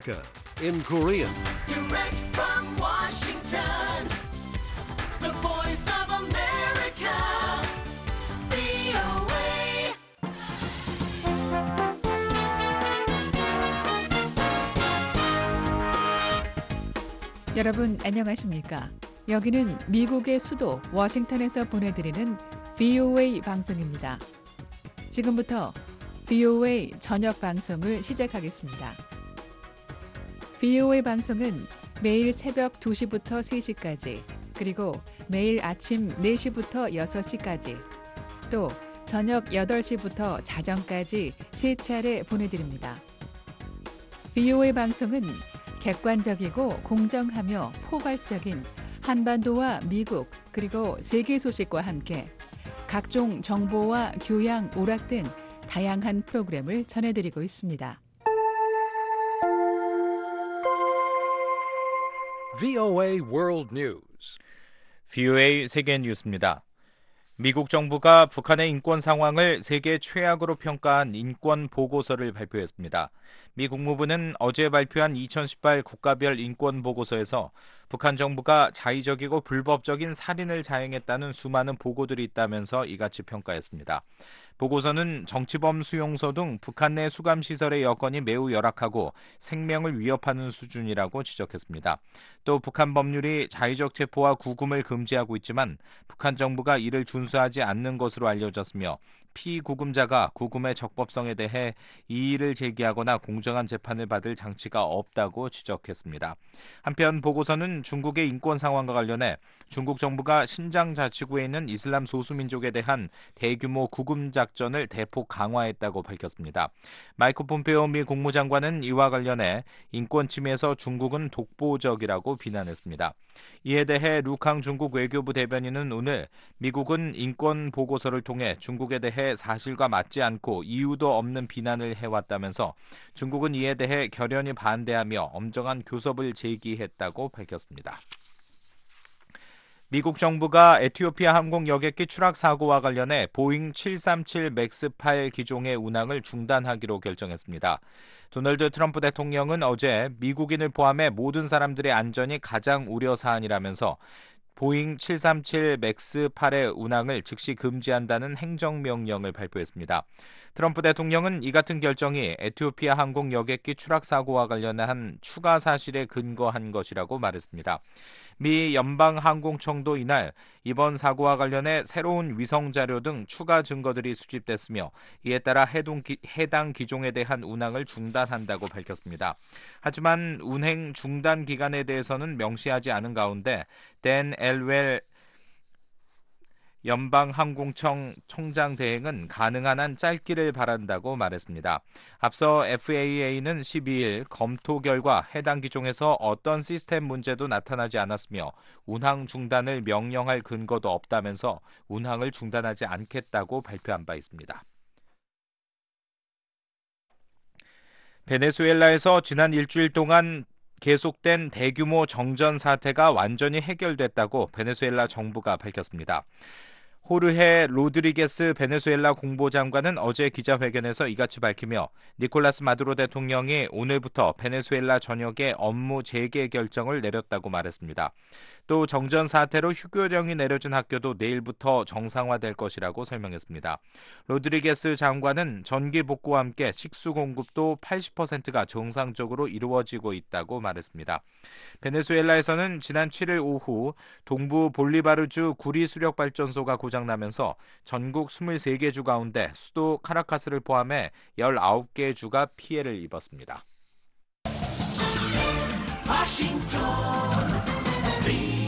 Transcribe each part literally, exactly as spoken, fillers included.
in Korean. Direct from Washington, the voice of America, 브이오에이. 여러분 안녕하십니까? 여기는 미국의 수도 워싱턴에서 보내드리는 브이오에이 방송입니다. 지금부터 브이오에이 저녁 방송을 시작하겠습니다. 브이오에이 방송은 매일 새벽 두 시부터 세 시까지, 그리고 매일 아침 네 시부터 여섯 시까지, 또 저녁 여덟 시부터 자정까지 세 차례 보내드립니다. 브이오에이 방송은 객관적이고 공정하며 포괄적인 한반도와 미국 그리고 세계 소식과 함께 각종 정보와 교양, 오락 등 다양한 프로그램을 전해드리고 있습니다. 브이오에이 World News. 브이오에이 세계 뉴스입니다. 미국 정부가 북한의 인권 상황을 세계 최악으로 평가한 인권 보고서를 발표했습니다. 미 국무부는 어제 발표한 이천십팔 국가별 인권 보고서에서 북한 정부가 자의적이고 불법적인 살인을 자행했다는 수많은 보고들이 있다면서 이같이 평가했습니다. 보고서는 정치범 수용소 등 북한 내 수감시설의 여건이 매우 열악하고 생명을 위협하는 수준이라고 지적했습니다. 또 북한 법률이 자의적 체포와 구금을 금지하고 있지만 북한 정부가 이를 준수하지 않는 것으로 알려졌으며 피구금자가 구금의 적법성에 대해 이의를 제기하거나 공정한 재판을 받을 장치가 없다고 지적했습니다. 한편 보고서는 중국의 인권 상황과 관련해 중국 정부가 신장 자치구에 있는 이슬람 소수민족에 대한 대규모 구금 작전을 대폭 강화했다고 밝혔습니다. 마이크 폼페오 미 국무장관은 이와 관련해 인권 침해에서 중국은 독보적이라고 비난했습니다. 이에 대해 루캉 중국 외교부 대변인은 오늘 미국은 인권 보고서를 통해 중국에 대해 사실과 맞지 않고 이유도 없는 비난을 해왔다면서 중국은 이에 대해 결연히 반대하며 엄정한 교섭을 제기했다고 밝혔습니다. 미국 정부가 에티오피아 항공 여객기 추락 사고와 관련해 보잉 칠삼칠 맥스 팔 기종의 운항을 중단하기로 결정했습니다. 도널드 트럼프 대통령은 어제 미국인을 포함해 모든 사람들의 안전이 가장 우려 사안이라면서 보잉 칠삼칠 맥스 팔의 운항을 즉시 금지한다는 행정명령을 발표했습니다. 트럼프 대통령은 이 같은 결정이 에티오피아 항공 여객기 추락 사고와 관련한 추가 사실에 근거한 것이라고 말했습니다. 미 연방항공청도 이날 이번 사고와 관련해 새로운 위성 자료 등 추가 증거들이 수집됐으며 이에 따라 해동 기, 해당 기종에 대한 운항을 중단한다고 밝혔습니다. 하지만 운행 중단 기간에 대해서는 명시하지 않은 가운데 댄 엘웰 연방항공청 청장 대행은 가능한 한 짧기를 바란다고 말했습니다. 앞서 에프에이에이는 십이일 검토 결과 해당 기종에서 어떤 시스템 문제도 나타나지 않았으며 운항 중단을 명령할 근거도 없다면서 운항을 중단하지 않겠다고 발표한 바 있습니다. 베네수엘라에서 지난 일주일 동안 계속된 대규모 정전 사태가 완전히 해결됐다고 베네수엘라 정부가 밝혔습니다. 호르헤 로드리게스 베네수엘라 공보장관은 어제 기자회견에서 이같이 밝히며 니콜라스 마두로 대통령이 오늘부터 베네수엘라 전역에 업무 재개 결정을 내렸다고 말했습니다. 또 정전 사태로 휴교령이 내려진 학교도 내일부터 정상화될 것이라고 설명했습니다. 로드리게스 장관은 전기 복구와 함께 식수 공급도 팔십 퍼센트가 정상적으로 이루어지고 있다고 말했습니다. 베네수엘라에서는 지난 칠일 오후 동부 볼리바르주 구리 수력 발전소가 고장나면서 전국 이십삼 개 주 가운데 수도 카라카스를 포함해 열아홉 개 주가 피해를 입었습니다. 워싱턴, 브이오에이.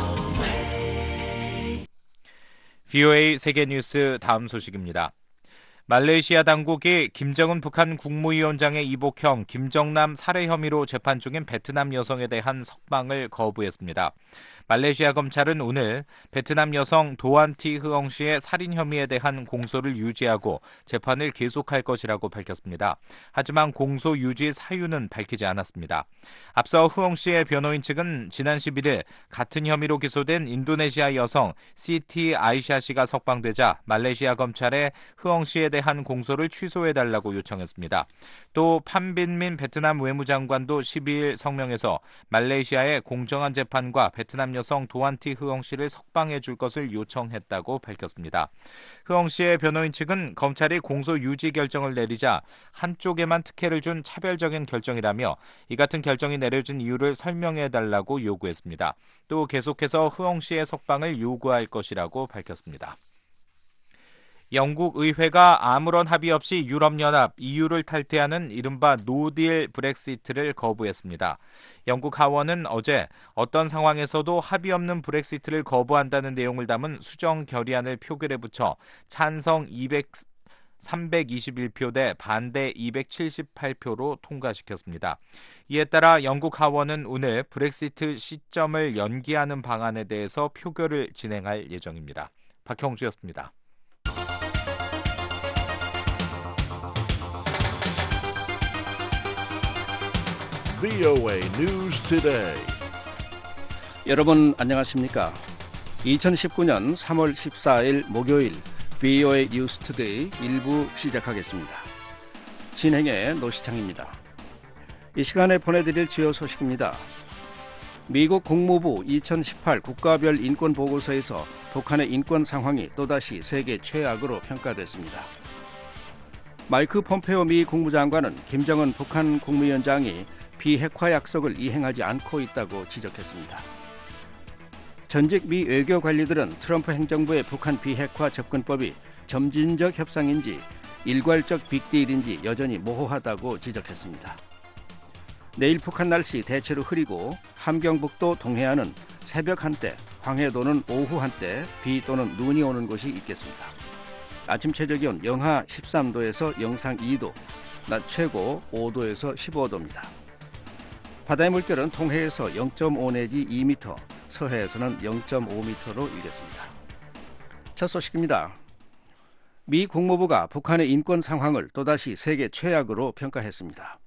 브이오에이 세계 뉴스 다음 소식입니다. 말레이시아 당국이 김정은 북한 국무위원장의 이복형 김정남 살해 혐의로 재판 중인 베트남 여성에 대한 석방을 거부했습니다. 말레이시아 검찰은 오늘 베트남 여성 도안티 흐엉 씨의 살인 혐의에 대한 공소를 유지하고 재판을 계속할 것이라고 밝혔습니다. 하지만 공소 유지 사유는 밝히지 않았습니다. 앞서 흐엉 씨의 변호인 측은 지난 십일일 같은 혐의로 기소된 인도네시아 여성 시티 아이샤 씨가 석방되자 말레이시아 검찰에 흐엉 씨에 대한 대한 공소를 취소해달라고 요청했습니다. 또 판빈민 베트남 외무장관도 십이일 성명에서 말레이시아의 공정한 재판과 베트남 여성 도안티 흐엉 씨를 석방해 줄 것을 요청했다고 밝혔습니다. 흐엉 씨의 변호인 측은 검찰이 공소 유지 결정을 내리자 한쪽에만 특혜를 준 차별적인 결정이라며 이 같은 결정이 내려진 이유를 설명해달라고 요구했습니다. 또 계속해서 흐엉 씨의 석방을 요구할 것이라고 밝혔습니다. 영국 의회가 아무런 합의 없이 유럽연합 이유를 탈퇴하는 이른바 노딜 브렉시트를 거부했습니다. 영국 하원은 어제 어떤 상황에서도 합의 없는 브렉시트를 거부한다는 내용을 담은 수정 결의안을 표결에 붙여 찬성 삼백이십일 표 대 반대 이백칠십팔 표로 통과시켰습니다. 이에 따라 영국 하원은 오늘 브렉시트 시점을 연기하는 방안에 대해서 표결을 진행할 예정입니다. 박형주였습니다. 브이오에이 News Today. 여러분 안녕하십니까? 이천십구년 삼월 십사일 목요일 브이오에이 뉴스 투데이 일부 시작하겠습니다. 진행의 노시창입니다. 이 시간에 보내드릴 주요 소식입니다. 미국 국무부 이천십팔 국가별 인권 보고서에서 북한의 인권 상황이 또다시 세계 최악으로 평가됐습니다. 마이크 폼페오 미 국무장관은 김정은 북한 국무위원장이 비핵화 약속을 이행하지 않고 있다고 지적했습니다. 전직 미 외교 관리들은 트럼프 행정부의 북한 비핵화 접근법이 점진적 협상인지 일괄적 빅딜인지 여전히 모호하다고 지적했습니다. 내일 북한 날씨 대체로 흐리고 함경북도 동해안은 새벽 한때, 황해도는 오후 한때 비 또는 눈이 오는 곳이 있겠습니다. 아침 최저 기온 영하 십삼도에서 영상 이도, 낮 최고 오도에서 십오도입니다. 바다의 물결은 동해에서 영점오 내지 이 미터, 서해에서는 영점오 미터로 일겠습니다. 첫 소식입니다. 미 국무부가 북한의 인권 상황을 또다시 세계 최악으로 평가했습니다.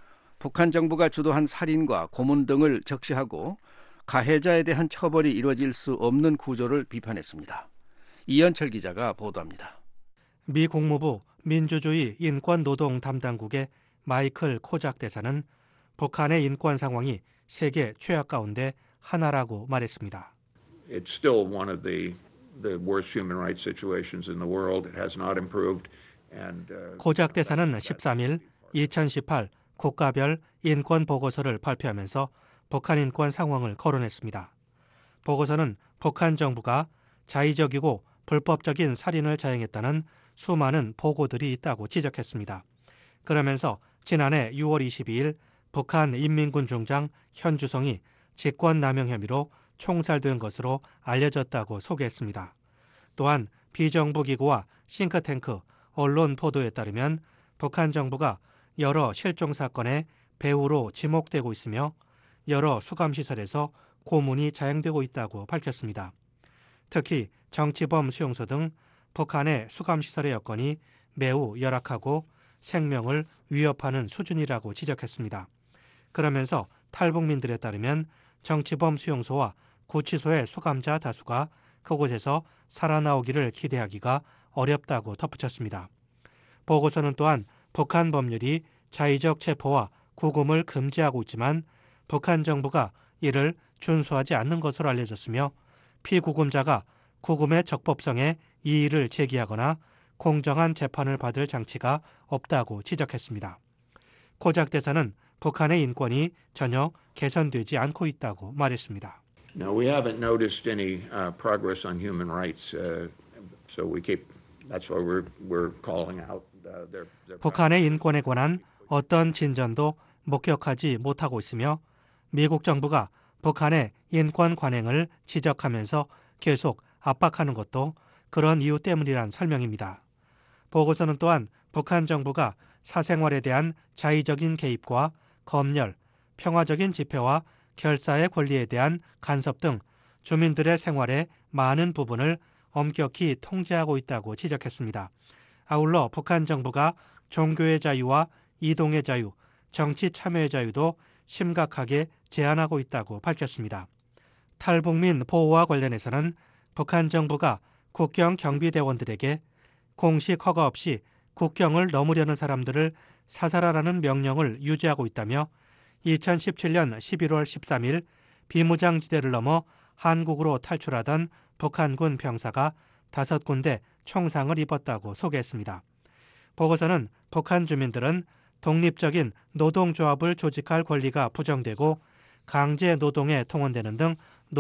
북한 정부가 주도한 살인과 고문 등을 적시하고 가해자에 대한 처벌이 이루어질 수 없는 구조를 비판했습니다. 이현철 기자가 보도합니다. 미 국무부 민주주의 인권노동 담당국의 마이클 코작 대사는 북한의 인권 상황이 세계 최악 가운데 하나라고 말했습니다. It's still one of the the worst human rights situations in the world. It has not improved. And uh, 코작 대사는 십삼일 이천십팔 국가별 인권 보고서를 발표하면서 북한 인권 상황을 거론했습니다. 보고서는 북한 정부가 자의적이고 불법적인 살인을 자행했다는 수많은 보고들이 있다고 지적했습니다. 그러면서 지난해 유월 이십이일 북한 인민군 중장 현주성이 직권남용 혐의로 총살된 것으로 알려졌다고 소개했습니다. 또한 비정부 기구와 싱크탱크, 언론 보도에 따르면 북한 정부가 여러 실종 사건의 배후로 지목되고 있으며 여러 수감시설에서 고문이 자행되고 있다고 밝혔습니다. 특히 정치범 수용소 등 북한의 수감시설의 여건이 매우 열악하고 생명을 위협하는 수준이라고 지적했습니다. 그러면서 탈북민들에 따르면 정치범 수용소와 구치소의 수감자 다수가 그곳에서 살아나오기를 기대하기가 어렵다고 덧붙였습니다. 보고서는 또한 북한 법률이 자의적 체포와 구금을 금지하고 있지만 북한 정부가 이를 준수하지 않는 것으로 알려졌으며 피구금자가 구금의 적법성에 이의를 제기하거나 공정한 재판을 받을 장치가 없다고 지적했습니다. 코작 대사는 북한의 인권이 전혀 개선되지 않고 있다고 말했습니다. no, we haven't noticed any uh, progress on human rights. Uh, so we keep. That's why we're we're calling out uh, their. their 북한의 인권에 관한 어떤 진전도 목격하지 못하고 있으며 미국 정부가 북한의 인권 관행을 지적하면서 계속 압박하는 것도 그런 이유 때문이란 설명입니다. 보고서는 또한 북한 정부가 사생활에 대한 자의적인 개입과 검열, 평화적인 집회와 결사의 권리에 대한 간섭 등 주민들의 생활의 많은 부분을 엄격히 통제하고 있다고 지적했습니다. 아울러 북한 정부가 종교의 자유와 이동의 자유, 정치 참여의 자유도 심각하게 제한하고 있다고 밝혔습니다. 탈북민 보호와 관련해서는 북한 정부가 국경 경비대원들에게 공식 허가 없이 국경을 넘으려는 사람들을 사살하라는 명령을 유지하고 있다며 이천십칠년 십일월 십삼일 비무장지대를 넘어 한국으로 탈출하던 북한군 병사가 다섯 군데 총상을 입었다고 소개했습니다. 보고서는 북한 주민들은 독립적인 노동조합을 조직할 권리가 부정되고 강제 노동에 통원되는 등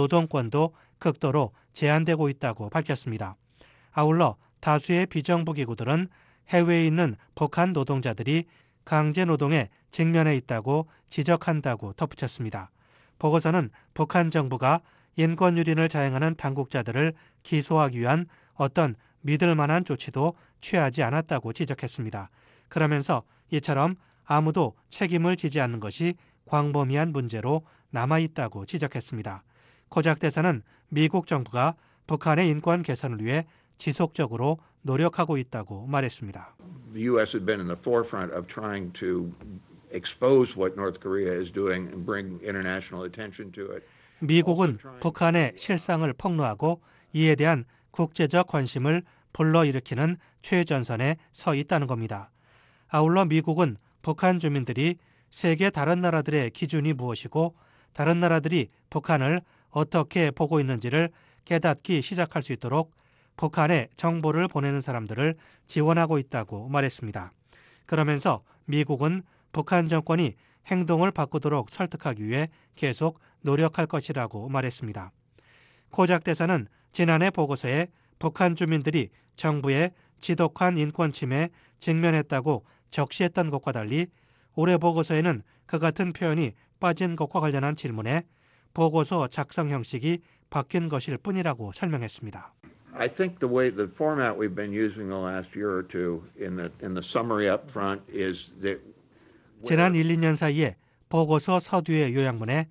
노동권도 극도로 제한되고 있다고 밝혔습니다. 아울러 다수의 비정부 기구들은 해외에 있는 북한 노동자들이 강제 노동에 직면해 있다고 지적한다고 덧붙였습니다. 보고서는 북한 정부가 인권 유린을 자행하는 당국자들을 기소하기 위한 어떤 믿을 만한 조치도 취하지 않았다고 지적했습니다. 그러면서 이처럼 아무도 책임을 지지 않는 것이 광범위한 문제로 남아있다고 지적했습니다. 코작 대사는 미국 정부가 북한의 인권 개선을 위해 지속적으로 노력하고 있다고 말했습니다. The U S had been in the forefront of trying to expose what North Korea is doing and bring international attention to it. 미국은 북한의 실상을 폭로하고 이에 대한 국제적 관심을 불러일으키는 최전선에 서 있다는 겁니다. 아울러 미국은 북한 주민들이 세계 다른 나라들의 기준이 무엇이고 다른 나라들이 북한을 어떻게 보고 있는지를 깨닫기 시작할 수 있도록 북한에 정보를 보내는 사람들을 지원하고 있다고 말했습니다. 그러면서 미국은 북한 정권이 행동을 바꾸도록 설득하기 위해 계속 노력할 것이라고 말했습니다. 코작 대사는 지난해 보고서에 북한 주민들이 정부의 지독한 인권 침해에 직면했다고 적시했던 것과 달리 올해 보고서에는 그 같은 표현이 빠진 것과 관련한 질문에 보고서 작성 형식이 바뀐 것일 뿐이라고 설명했습니다. I think the way the format we've been using the last year or two in the in the summary up front is that 지난 일, 이 년 사이에 보고서 서두의 요약문에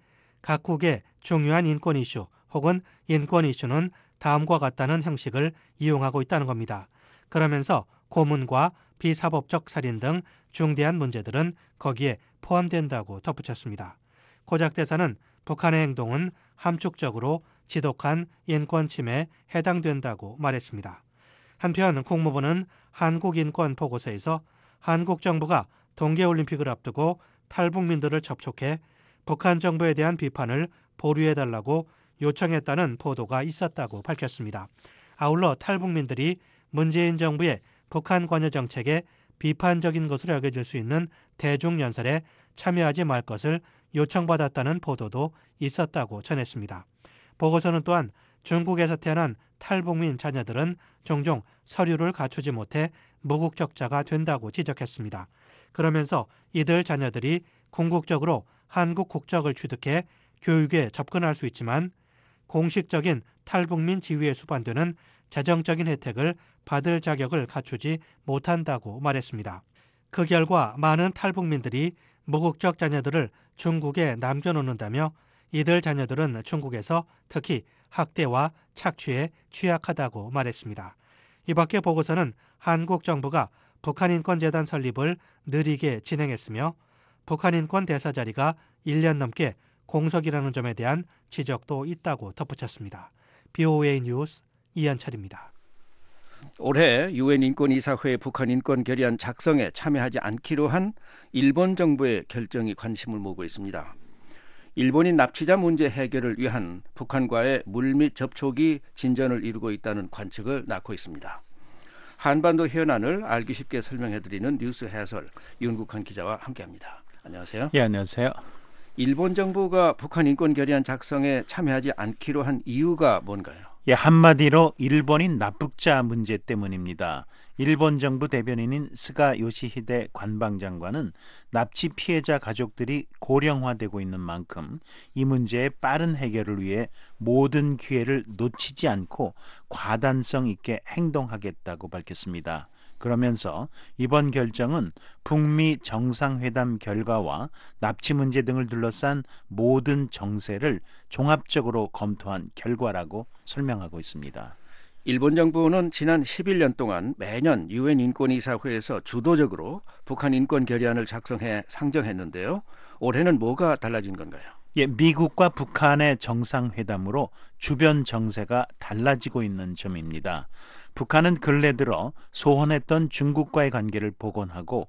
각국의 중요한 인권 이슈 혹은 인권 이슈는 다음과 같다는 형식을 이용하고 있다는 겁니다. 그러면서 고문과 비사법적 살인 등 중대한 문제들은 거기에 포함된다고 덧붙였습니다. 코작 대사는 북한의 행동은 함축적으로 지독한 인권 침해에 해당된다고 말했습니다. 한편 국무부는 한국인권 보고서에서 한국 정부가 동계올림픽을 앞두고 탈북민들을 접촉해 북한 정부에 대한 비판을 보류해달라고 요청했다는 보도가 있었다고 밝혔습니다. 아울러 탈북민들이 문재인 정부의 북한 관여 정책에 비판적인 것으로 여겨질 수 있는 대중연설에 참여하지 말 것을 요청받았다는 보도도 있었다고 전했습니다. 보고서는 또한 중국에서 태어난 탈북민 자녀들은 종종 서류를 갖추지 못해 무국적자가 된다고 지적했습니다. 그러면서 이들 자녀들이 궁극적으로 한국 국적을 취득해 교육에 접근할 수 있지만 공식적인 탈북민 지위에 수반되는 재정적인 혜택을 받을 자격을 갖추지 못한다고 말했습니다. 그 결과 많은 탈북민들이 무국적 자녀들을 중국에 남겨놓는다며 이들 자녀들은 중국에서 특히 학대와 착취에 취약하다고 말했습니다. 이 밖에 보고서는 한국 정부가 북한인권재단 설립을 느리게 진행했으며 북한인권 대사 자리가 일 년 넘게 공석이라는 점에 대한 지적도 있다고 덧붙였습니다. 비오에이 뉴스 이현철입니다. 올해 유엔 인권이사회 북한 인권 결의안 작성에 참여하지 않기로 한 일본 정부의 결정이 관심을 모으고 있습니다. 일본이 납치자 문제 해결을 위한 북한과의 물밑 접촉이 진전을 이루고 있다는 관측을 낳고 있습니다. 한반도 현안을 알기 쉽게 설명해드리는 뉴스 해설 윤국한 기자와 함께합니다. 안녕하세요. 예, 안녕하세요. 일본 정부가 북한 인권 결의안 작성에 참여하지 않기로 한 이유가 뭔가요? 예, 한마디로 일본인 납북자 문제 때문입니다. 일본 정부 대변인인 스가 요시히데 관방장관은 납치 피해자 가족들이 고령화되고 있는 만큼 이 문제의 빠른 해결을 위해 모든 기회를 놓치지 않고 과단성 있게 행동하겠다고 밝혔습니다. 그러면서 이번 결정은 북미 정상회담 결과와 납치 문제 등을 둘러싼 모든 정세를 종합적으로 검토한 결과라고 설명하고 있습니다. 일본 정부는 지난 십일 년 동안 매년 유엔 인권이사회에서 주도적으로 북한 인권 결의안을 작성해 상정했는데요. 올해는 뭐가 달라진 건가요? 예, 미국과 북한의 정상회담으로 주변 정세가 달라지고 있는 점입니다. 북한은 근래 들어 소원했던 중국과의 관계를 복원하고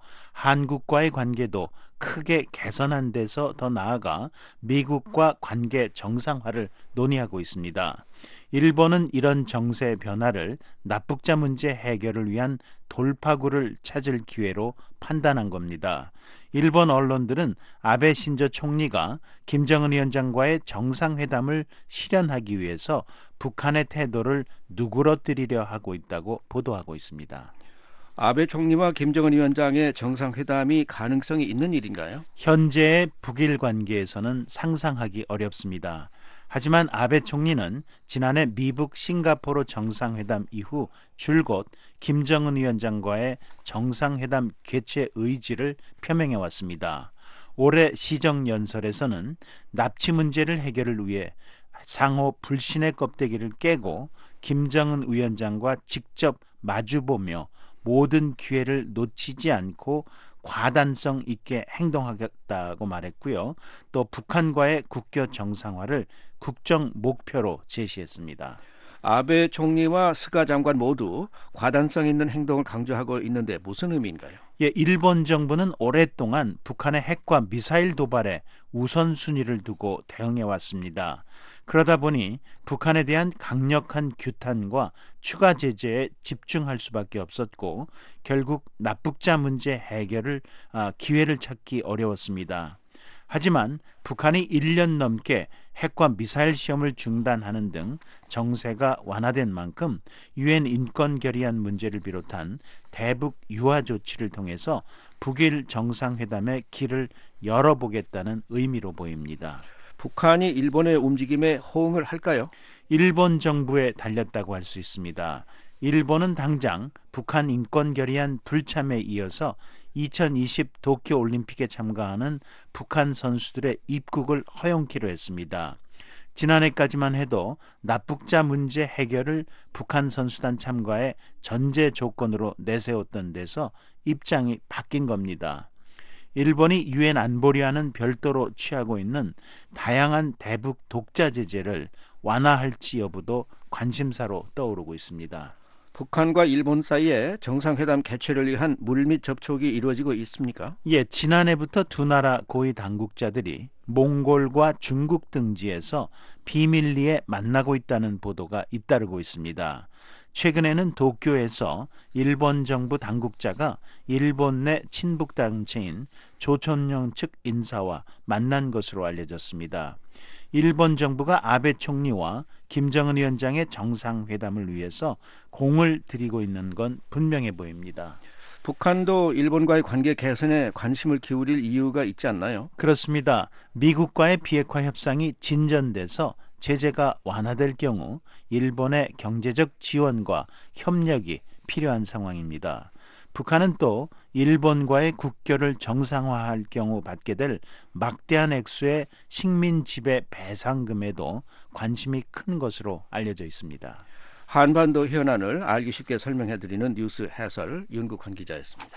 한국과의 관계도 크게 개선한 데서 더 나아가 미국과 관계 정상화를 논의하고 있습니다. 일본은 이런 정세 변화를 남북자 문제 해결을 위한 돌파구를 찾을 기회로 판단한 겁니다. 일본 언론들은 아베 신조 총리가 김정은 위원장과의 정상회담을 실현하기 위해서 북한의 태도를 누그러뜨리려 하고 있다고 보도하고 있습니다. 아베 총리와 김정은 위원장의 정상회담이 가능성이 있는 일인가요? 현재의 북일 관계에서는 상상하기 어렵습니다. 하지만 아베 총리는 지난해 미북 싱가포르 정상회담 이후 줄곧 김정은 위원장과의 정상회담 개최 의지를 표명해 왔습니다. 올해 시정연설에서는 납치 문제를 해결을 위해 상호 불신의 껍데기를 깨고 김정은 위원장과 직접 마주보며 모든 기회를 놓치지 않고 과단성 있게 행동하겠다고 말했고요. 또 북한과의 국교 정상화를 국정 목표로 제시했습니다. 아베 총리와 스가 장관 모두 과단성 있는 행동을 강조하고 있는데 무슨 의미인가요? 예, 일본 정부는 오랫동안 북한의 핵과 미사일 도발에 우선순위를 두고 대응해 왔습니다. 그러다 보니 북한에 대한 강력한 규탄과 추가 제재에 집중할 수밖에 없었고 결국 남북자 문제 해결을 아, 기회를 찾기 어려웠습니다. 하지만 북한이 일 년 넘게 핵과 미사일 시험을 중단하는 등 정세가 완화된 만큼 유엔 인권 결의안 문제를 비롯한 대북 유화 조치를 통해서 북일 정상회담의 길을 열어보겠다는 의미로 보입니다. 북한이 일본의 움직임에 호응을 할까요? 일본 정부에 달렸다고 할 수 있습니다. 일본은 당장 북한 인권 결의안 불참에 이어서 이천이십 도쿄올림픽에 참가하는 북한 선수들의 입국을 허용키로 했습니다. 지난해까지만 해도 남북자 문제 해결을 북한 선수단 참가의 전제 조건으로 내세웠던 데서 입장이 바뀐 겁니다. 일본이 유엔 안보리와는 별도로 취하고 있는 다양한 대북 독자 제재를 완화할지 여부도 관심사로 떠오르고 있습니다. 북한과 일본 사이에 정상회담 개최를 위한 물밑 접촉이 이루어지고 있습니까? 예, 지난해부터 두 나라 고위 당국자들이 몽골과 중국 등지에서 비밀리에 만나고 있다는 보도가 잇따르고 있습니다. 최근에는 도쿄에서 일본 정부 당국자가 일본 내 친북 단체인 조촌령 측 인사와 만난 것으로 알려졌습니다. 일본 정부가 아베 총리와 김정은 위원장의 정상회담을 위해서 공을 들이고 있는 건 분명해 보입니다. 북한도 일본과의 관계 개선에 관심을 기울일 이유가 있지 않나요? 그렇습니다. 미국과의 비핵화 협상이 진전돼서 제재가 완화될 경우 일본의 경제적 지원과 협력이 필요한 상황입니다. 북한은 또 일본과의 국교를 정상화할 경우 받게 될 막대한 액수의 식민 지배 배상금에도 관심이 큰 것으로 알려져 있습니다. 한반도 현안을 알기 쉽게 설명해드리는 뉴스 해설 윤국환 기자였습니다.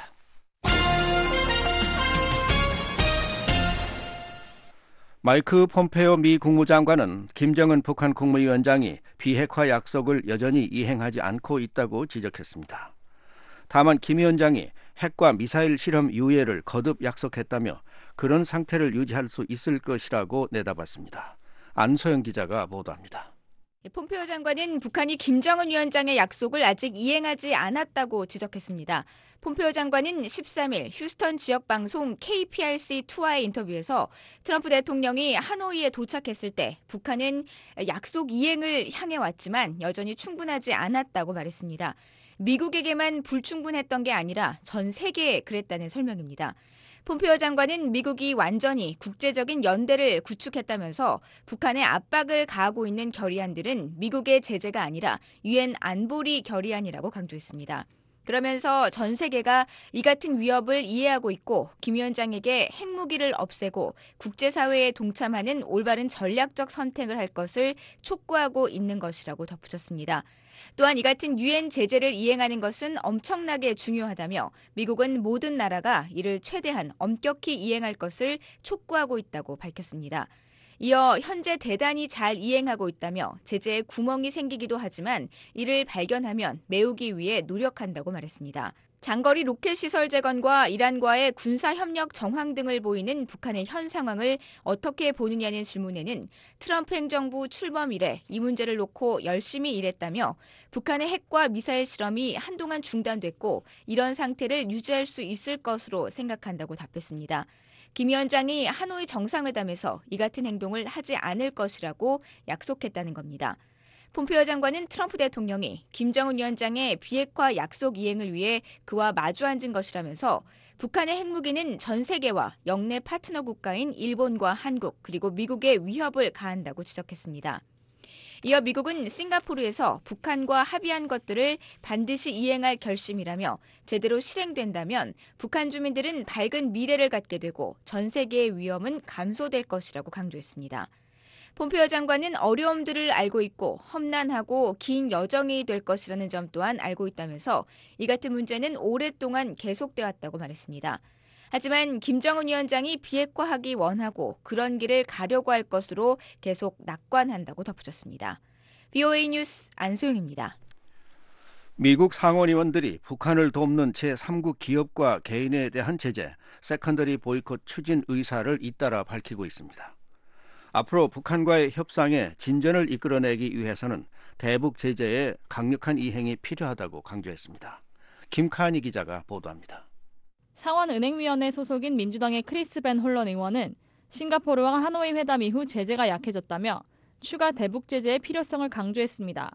마이크 폼페오 미 국무장관은 김정은 북한 국무위원장이 비핵화 약속을 여전히 이행하지 않고 있다고 지적했습니다. 다만 김 위원장이 핵과 미사일 실험 유예를 거듭 약속했다며 그런 상태를 유지할 수 있을 것이라고 내다봤습니다. 안소영 기자가 보도합니다. 폼페오 장관은 북한이 김정은 위원장의 약속을 아직 이행하지 않았다고 지적했습니다. 폼페오 장관은 십삼 일 휴스턴 지역방송 케이피알씨이와의 인터뷰에서 트럼프 대통령이 하노이에 도착했을 때 북한은 약속 이행을 향해 왔지만 여전히 충분하지 않았다고 말했습니다. 미국에게만 불충분했던 게 아니라 전 세계에 그랬다는 설명입니다. 폼페오 장관은 미국이 완전히 국제적인 연대를 구축했다면서 북한에 압박을 가하고 있는 결의안들은 미국의 제재가 아니라 유엔 안보리 결의안이라고 강조했습니다. 그러면서 전 세계가 이 같은 위협을 이해하고 있고 김 위원장에게 핵무기를 없애고 국제사회에 동참하는 올바른 전략적 선택을 할 것을 촉구하고 있는 것이라고 덧붙였습니다. 또한 이 같은 유엔 제재를 이행하는 것은 엄청나게 중요하다며 미국은 모든 나라가 이를 최대한 엄격히 이행할 것을 촉구하고 있다고 밝혔습니다. 이어 현재 대단히 잘 이행하고 있다며 제재에 구멍이 생기기도 하지만 이를 발견하면 메우기 위해 노력한다고 말했습니다. 장거리 로켓 시설 재건과 이란과의 군사 협력 정황 등을 보이는 북한의 현 상황을 어떻게 보느냐는 질문에는 트럼프 행정부 출범 이래 이 문제를 놓고 열심히 일했다며 북한의 핵과 미사일 실험이 한동안 중단됐고 이런 상태를 유지할 수 있을 것으로 생각한다고 답했습니다. 김 위원장이 하노이 정상회담에서 이 같은 행동을 하지 않을 것이라고 약속했다는 겁니다. 폼페이오 장관은 트럼프 대통령이 김정은 위원장의 비핵화 약속 이행을 위해 그와 마주 앉은 것이라면서 북한의 핵무기는 전 세계와 영내 파트너 국가인 일본과 한국 그리고 미국의 위협을 가한다고 지적했습니다. 이어 미국은 싱가포르에서 북한과 합의한 것들을 반드시 이행할 결심이라며 제대로 실행된다면 북한 주민들은 밝은 미래를 갖게 되고 전 세계의 위험은 감소될 것이라고 강조했습니다. 폼페이오 장관은 어려움들을 알고 있고 험난하고 긴 여정이 될 것이라는 점 또한 알고 있다면서 이 같은 문제는 오랫동안 계속돼 왔다고 말했습니다. 하지만 김정은 위원장이 비핵화하기 원하고 그런 길을 가려고 할 것으로 계속 낙관한다고 덧붙였습니다. 브이오에이 뉴스 안소영입니다. 미국 상원의원들이 북한을 돕는 제삼국 기업과 개인에 대한 제재, 세컨더리 보이콧 추진 의사를 잇따라 밝히고 있습니다. 앞으로 북한과의 협상에 진전을 이끌어내기 위해서는 대북 제재의 강력한 이행이 필요하다고 강조했습니다. 김칸희 기자가 보도합니다. 상원은행위원회 소속인 민주당의 크리스 벤 홀런 의원은 싱가포르와 하노이 회담 이후 제재가 약해졌다며 추가 대북 제재의 필요성을 강조했습니다.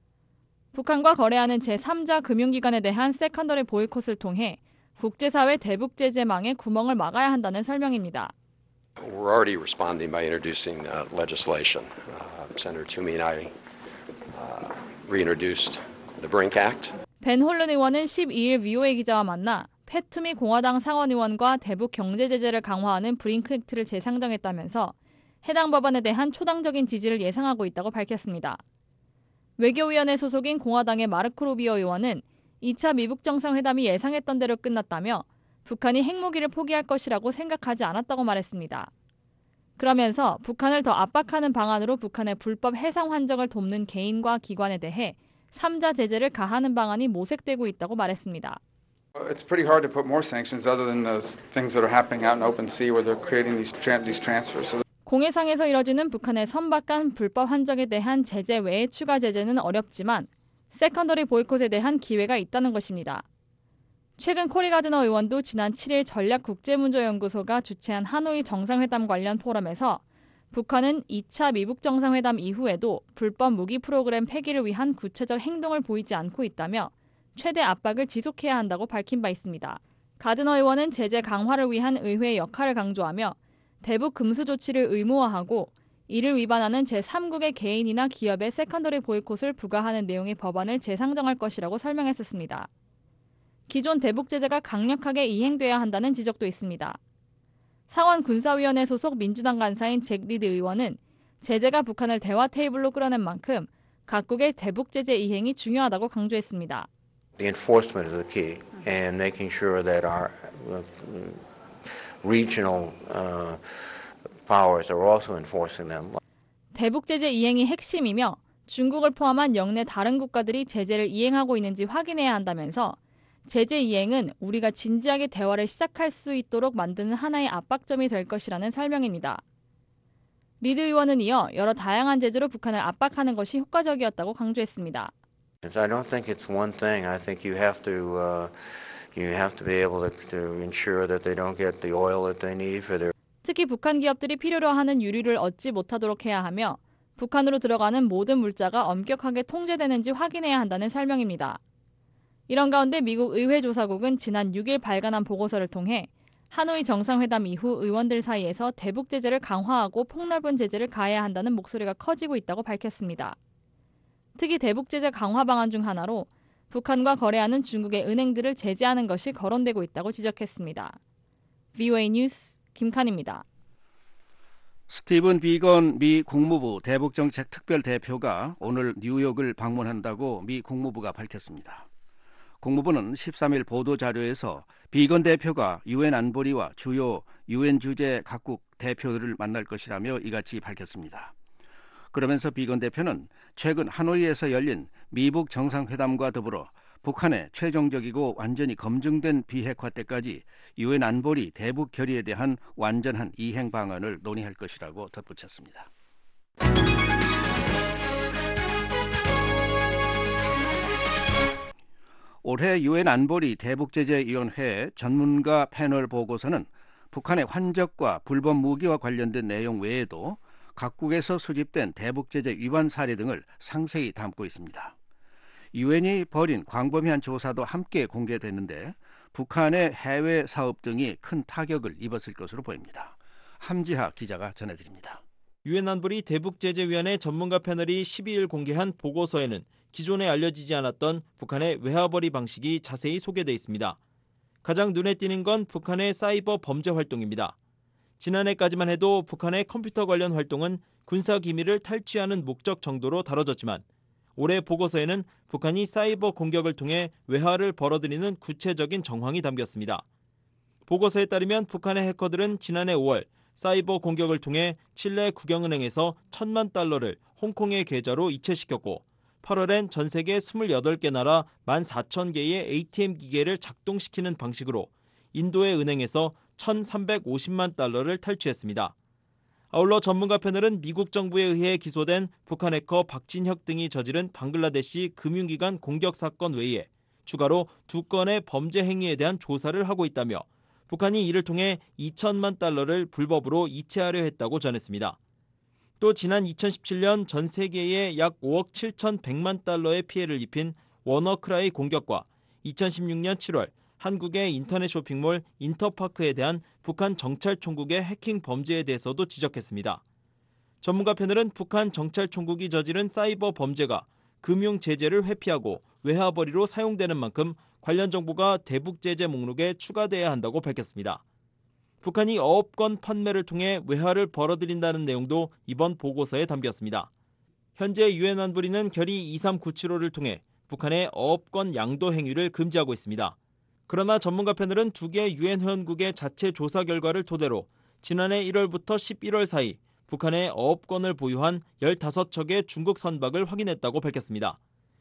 북한과 거래하는 제삼자 금융기관에 대한 세컨더리 보이콧을 통해 국제사회 대북 제재망에 구멍을 막아야 한다는 설명입니다. We're already responding by introducing uh, legislation. Uh, Senator Toomey and I uh, reintroduced the Brink Act. 벤 홀런 의원은 십이일 브이오에이 기자와 만나 팻 투미 공화당 상원의원과 대북 경제 제재를 강화하는 브링크 액트를 재상정했다면서 해당 법안에 대한 초당적인 지지를 예상하고 있다고 밝혔습니다. 외교위원회 소속인 공화당의 마르코 루비오 의원은 이 차 미북 정상회담이 예상했던 대로 끝났다며 북한이 핵무기를 포기할 것이라고 생각하지 않았다고 말했습니다. 그러면서 북한을 더 압박하는 방안으로 북한의 불법 해상 환적을 돕는 개인과 기관에 대해 삼자 제재를 가하는 방안이 모색되고 있다고 말했습니다. It's pretty hard to put more sanctions other than those things that are happening out in open sea where they're creating these tra- these transfers. So 공해상에서 이뤄지는 북한의 선박간 불법 환적에 대한 제재 외에 추가 제재는 어렵지만 세컨더리 보이콧에 대한 기회가 있다는 것입니다. 최근 코리 가드너 의원도 지난 칠일 전략국제문제연구소가 주최한 하노이 정상회담 관련 포럼에서 북한은 이 차 미북 정상회담 이후에도 불법 무기 프로그램 폐기를 위한 구체적 행동을 보이지 않고 있다며 최대 압박을 지속해야 한다고 밝힌 바 있습니다. 가드너 의원은 제재 강화를 위한 의회의 역할을 강조하며 대북 금수 조치를 의무화하고 이를 위반하는 제삼국의 개인이나 기업의 세컨더리 보이콧을 부과하는 내용의 법안을 재상정할 것이라고 설명했었습니다. 기존 대북 제재가 강력하게 이행돼야 한다는 지적도 있습니다. 상원 군사위원회 소속 민주당 간사인 잭 리드 의원은 제재가 북한을 대화 테이블로 끌어낸 만큼 각국의 대북 제재 이행이 중요하다고 강조했습니다. The enforcement is the key, and making sure that our regional uh, powers are also enforcing them. 대북 제재 이행이 핵심이며 중국을 포함한 영내 다른 국가들이 제재를 이행하고 있는지 확인해야 한다면서 제재 이행은 우리가 진지하게 대화를 시작할 수 있도록 만드는 하나의 압박점이 될 것이라는 설명입니다. 리드 의원은 이어 여러 다양한 제재로 북한을 압박하는 것이 효과적이었다고 강조했습니다. I don't think it's one thing. I think you have to uh, you have to be able to, to ensure that they don't get the oil that they need for their. 특히 북한 기업들이 필요로 하는 유류를 얻지 못하도록 해야 하며 북한으로 들어가는 모든 물자가 엄격하게 통제되는지 확인해야 한다는 설명입니다. 이런 가운데 미국 의회조사국은 지난 육일 발간한 보고서를 통해 하노이 정상회담 이후 의원들 사이에서 대북 제재를 강화하고 폭넓은 제재를 가해야 한다는 목소리가 커지고 있다고 밝혔습니다. 특히 대북 제재 강화 방안 중 하나로 북한과 거래하는 중국의 은행들을 제재하는 것이 거론되고 있다고 지적했습니다. 브이오에이 뉴스 김칸입니다. 스티븐 비건 미 국무부 대북정책 특별대표가 오늘 뉴욕을 방문한다고 미 국무부가 밝혔습니다. 국무부는 십삼 일 보도자료에서 비건 대표가 유엔 안보리와 주요 유엔 주재 각국 대표들을 만날 것이라며 이같이 밝혔습니다. 그러면서 비건 대표는 최근 하노이에서 열린 미북 정상회담과 더불어 북한의 최종적이고 완전히 검증된 비핵화 때까지 유엔 안보리 대북 결의에 대한 완전한 이행 방안을 논의할 것이라고 덧붙였습니다. 올해 유엔 안보리 대북제재위원회 전문가 패널 보고서는 북한의 환적과 불법 무기와 관련된 내용 외에도 각국에서 수집된 대북제재 위반 사례 등을 상세히 담고 있습니다. 유엔이 벌인 광범위한 조사도 함께 공개됐는데 북한의 해외 사업 등이 큰 타격을 입었을 것으로 보입니다. 함지하 기자가 전해드립니다. 유엔 안보리 대북제재위원회 전문가 패널이 십이 일 공개한 보고서에는 기존에 알려지지 않았던 북한의 외화벌이 방식이 자세히 소개돼 있습니다. 가장 눈에 띄는 건 북한의 사이버 범죄 활동입니다. 지난해까지만 해도 북한의 컴퓨터 관련 활동은 군사 기밀을 탈취하는 목적 정도로 다뤄졌지만 올해 보고서에는 북한이 사이버 공격을 통해 외화를 벌어들이는 구체적인 정황이 담겼습니다. 보고서에 따르면 북한의 해커들은 지난해 오월 사이버 공격을 통해 칠레 국영은행에서 천만 달러를 홍콩의 계좌로 이체시켰고 팔월엔 전 세계 이십팔 개 나라 만 사천 개의 에이티엠 기계를 작동시키는 방식으로 인도의 은행에서 천삼백오십만 달러를 탈취했습니다. 아울러 전문가 패널은 미국 정부에 의해 기소된 북한 해커 박진혁 등이 저지른 방글라데시 금융기관 공격 사건 외에 추가로 두 건의 범죄 행위에 대한 조사를 하고 있다며 북한이 이를 통해 이천만 달러를 불법으로 이체하려 했다고 전했습니다. 또 지난 이천십칠 년 전 세계에 약 오억 칠천백만 달러의 피해를 입힌 워너크라이 공격과 이천십육 년 칠월 한국의 인터넷 쇼핑몰 인터파크에 대한 북한 정찰총국의 해킹 범죄에 대해서도 지적했습니다. 전문가 패널은 북한 정찰총국이 저지른 사이버 범죄가 금융 제재를 회피하고 외화벌이로 사용되는 만큼 관련 정보가 대북제재 목록에 추가돼야 한다고 밝혔습니다. 북한이 어업권 판매를 통해 외화를 벌어들인다는 내용도 이번 보고서에 담겼습니다. 현재 유엔 안보리는 결의 이삼구칠오를 통해 북한의 어업권 양도 행위를 금지하고 있습니다. 그러나 전문가 패널은 두 개 유엔 회원국의 자체 조사 결과를 토대로 지난해 일월부터 십일월 사이 북한의 어업권을 보유한 열다섯 척의 중국 선박을 확인했다고 밝혔습니다.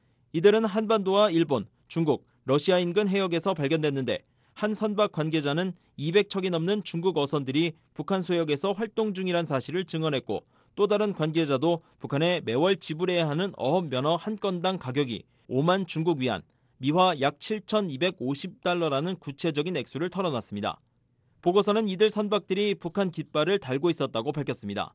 이들은 한반도와 일본, 중국, 러시아 인근 해역에서 발견됐는데 한 선박 관계자는 이백 척이 넘는 중국 어선들이 북한 수역에서 활동 중이란 사실을 증언했고 또 다른 관계자도 북한에 매월 지불해야 하는 어업 면허 한 건당 가격이 오만 중국 위안, 미화 약 칠천이백오십 달러라는 구체적인 액수를 털어놨습니다. 보고서는 이들 선박들이 북한 깃발을 달고 있었다고 밝혔습니다.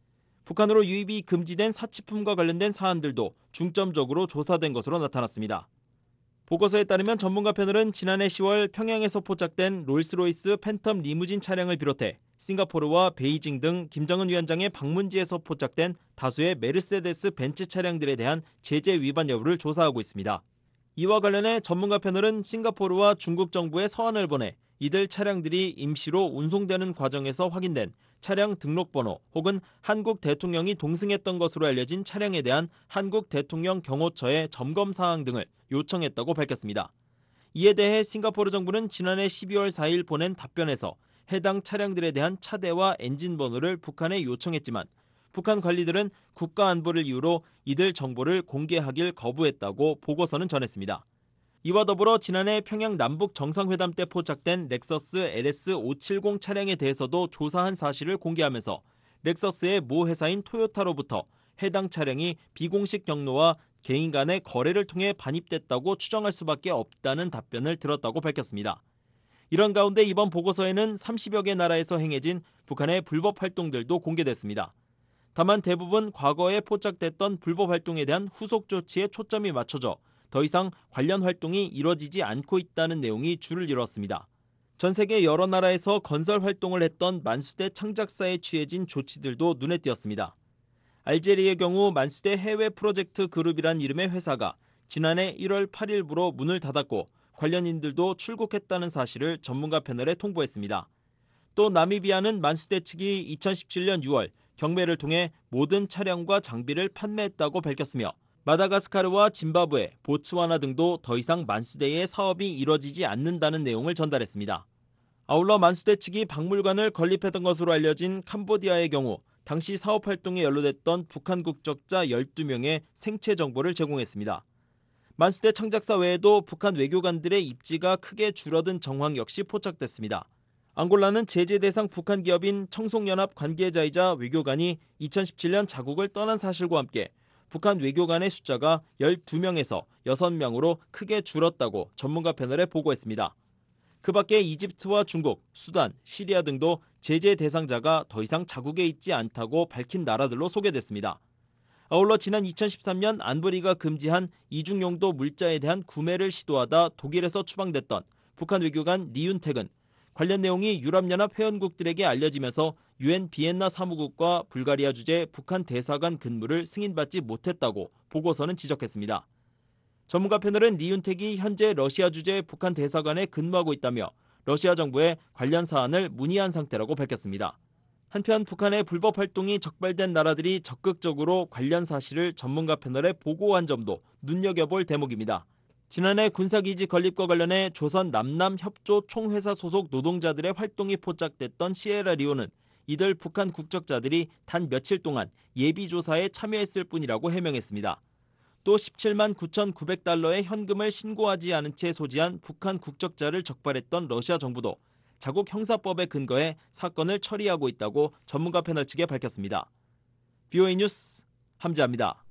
북한으로 유입이 금지된 사치품과 관련된 사안들도 중점적으로 조사된 것으로 나타났습니다. 보고서에 따르면 전문가 패널은 지난해 시월 평양에서 포착된 롤스로이스 팬텀 리무진 차량을 비롯해 싱가포르와 베이징 등 김정은 위원장의 방문지에서 포착된 다수의 메르세데스 벤츠 차량들에 대한 제재 위반 여부를 조사하고 있습니다. 이와 관련해 전문가 패널은 싱가포르와 중국 정부에 서한을 보내 이들 차량들이 임시로 운송되는 과정에서 확인된 차량 등록번호 혹은 한국 대통령이 동승했던 것으로 알려진 차량에 대한 한국 대통령 경호처의 점검 사항 등을 요청했다고 밝혔습니다. 이에 대해 싱가포르 정부는 지난해 십이월 사일 보낸 답변에서 해당 차량들에 대한 차대와 엔진 번호를 북한에 요청했지만 북한 관리들은 국가 안보를 이유로 이들 정보를 공개하길 거부했다고 보고서는 전했습니다. 이와 더불어 지난해 평양 남북 정상회담 때 포착된 렉서스 엘에스 오백칠십 차량에 대해서도 조사한 사실을 공개하면서 렉서스의 모 회사인 토요타로부터 해당 차량이 비공식 경로와 개인 간의 거래를 통해 반입됐다고 추정할 수밖에 없다는 답변을 들었다고 밝혔습니다. 이런 가운데 이번 보고서에는 삼십여 개 나라에서 행해진 북한의 불법 활동들도 공개됐습니다. 다만 대부분 과거에 포착됐던 불법 활동에 대한 후속 조치에 초점이 맞춰져 더 이상 관련 활동이 이뤄지지 않고 있다는 내용이 줄을 이뤘습니다. 전 세계 여러 나라에서 건설 활동을 했던 만수대 창작사에 취해진 조치들도 눈에 띄었습니다. 알제리의 경우 만수대 해외 프로젝트 그룹이란 이름의 회사가 지난해 일월 팔일부로 문을 닫았고 관련인들도 출국했다는 사실을 전문가 패널에 통보했습니다. 또 나미비아는 만수대 측이 이천십칠 년 유월 경매를 통해 모든 차량과 장비를 판매했다고 밝혔으며 마다가스카르와 짐바브웨, 보츠와나 등도 더 이상 만수대의 사업이 이뤄지지 않는다는 내용을 전달했습니다. 아울러 만수대 측이 박물관을 건립했던 것으로 알려진 캄보디아의 경우 당시 사업 활동에 연루됐던 북한 국적자 열두 명의 생체 정보를 제공했습니다. 만수대 창작사 외에도 북한 외교관들의 입지가 크게 줄어든 정황 역시 포착됐습니다. 앙골라는 제재 대상 북한 기업인 청송연합 관계자이자 외교관이 이천십칠 년 자국을 떠난 사실과 함께 북한 외교관의 숫자가 열두 명에서 여섯 명으로 크게 줄었다고 전문가 패널에 보고했습니다. 그 밖에 이집트와 중국, 수단, 시리아 등도 제재 대상자가 더 이상 자국에 있지 않다고 밝힌 나라들로 소개됐습니다. 아울러 지난 이천십삼 년 안보리가 금지한 이중용도 물자에 대한 구매를 시도하다 독일에서 추방됐던 북한 외교관 리윤택은 관련 내용이 유럽연합 회원국들에게 알려지면서 유엔 비엔나 사무국과 불가리아 주재 북한 대사관 근무를 승인받지 못했다고 보고서는 지적했습니다. 전문가 패널은 리윤택이 현재 러시아 주재 북한 대사관에 근무하고 있다며 러시아 정부에 관련 사안을 문의한 상태라고 밝혔습니다. 한편 북한의 불법 활동이 적발된 나라들이 적극적으로 관련 사실을 전문가 패널에 보고한 점도 눈여겨볼 대목입니다. 지난해 군사기지 건립과 관련해 조선 남남협조 총회사 소속 노동자들의 활동이 포착됐던 시에라리온은 이들 북한 국적자들이 단 며칠 동안 예비조사에 참여했을 뿐이라고 해명했습니다. 또 십칠만 구천구백 달러의 현금을 신고하지 않은 채 소지한 북한 국적자를 적발했던 러시아 정부도 자국 형사법에 근거해 사건을 처리하고 있다고 전문가 패널 측에 밝혔습니다. 비오에이 뉴스 함지아입니다.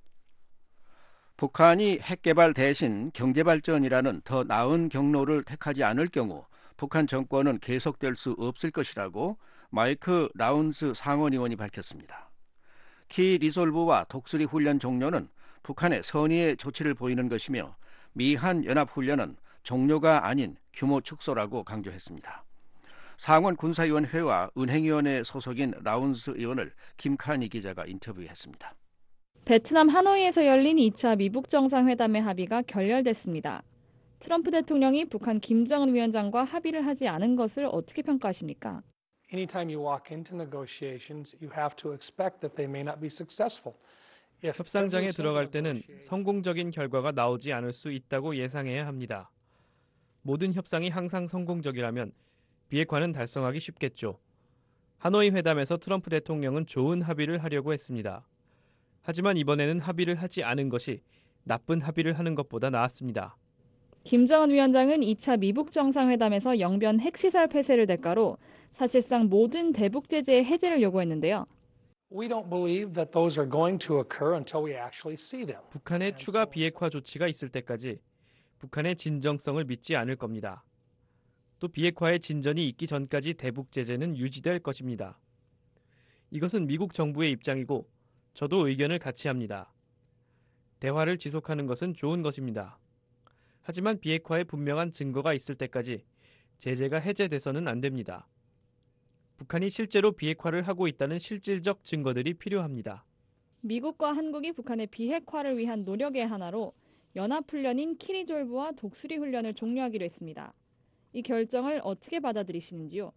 북한이 핵개발 대신 경제발전이라는 더 나은 경로를 택하지 않을 경우 북한 정권은 계속될 수 없을 것이라고 마이크 라운스 상원의원이 밝혔습니다. 키 리솔브와 독수리 훈련 종료는 북한의 선의의 조치를 보이는 것이며 미한 연합훈련은 종료가 아닌 규모 축소라고 강조했습니다. 상원 군사위원회와 은행위원회 소속인 라운스 의원을 김칸희 기자가 인터뷰했습니다. 베트남 하노이에서 열린 이 차 미북 정상회담의 합의가 결렬됐습니다. 트럼프 대통령이 북한 김정은 위원장과 합의를 하지 않은 것을 어떻게 평가하십니까? Anytime you walk into negotiations, you have to expect that they may not be successful. 협상장에 들어갈 때는 성공적인 결과가 나오지 않을 수 있다고 예상해야 합니다. 모든 협상이 항상 성공적이라면 비핵화는 달성하기 쉽겠죠. 하노이 회담에서 트럼프 대통령은 좋은 합의를 하려고 했습니다. 하지만 이번에는 합의를 하지 않은 것이 나쁜 합의를 하는 것보다 나았습니다. 김정은 위원장은 이 차 미북 정상회담에서 영변 핵시설 폐쇄를 대가로 사실상 모든 대북 제재의 해제를 요구했는데요. We don't believe that those are going to occur until we actually see them. 북한의 추가 비핵화 조치가 있을 때까지 북한의 진정성을 믿지 않을 겁니다. 또 비핵화의 진전이 있기 전까지 대북 제재는 유지될 것입니다. 이것은 미국 정부의 입장이고 저도 의견을 같이 합니다. 대화를 지속하는 것은 좋은 것입니다. 하지만 비핵화에 분명한 증거가 있을 때까지 제재가 해제돼서는 안 됩니다. 북한이 실제로 비핵화를 하고 있다는 실질적 증거들이 필요합니다. 미국과 한국이 북한의 비핵화를 위한 노력의 하나로 연합훈련인 키리졸브와 독수리 훈련을 종료하기로 했습니다. 이 결정을 어떻게 받아들이시는지요?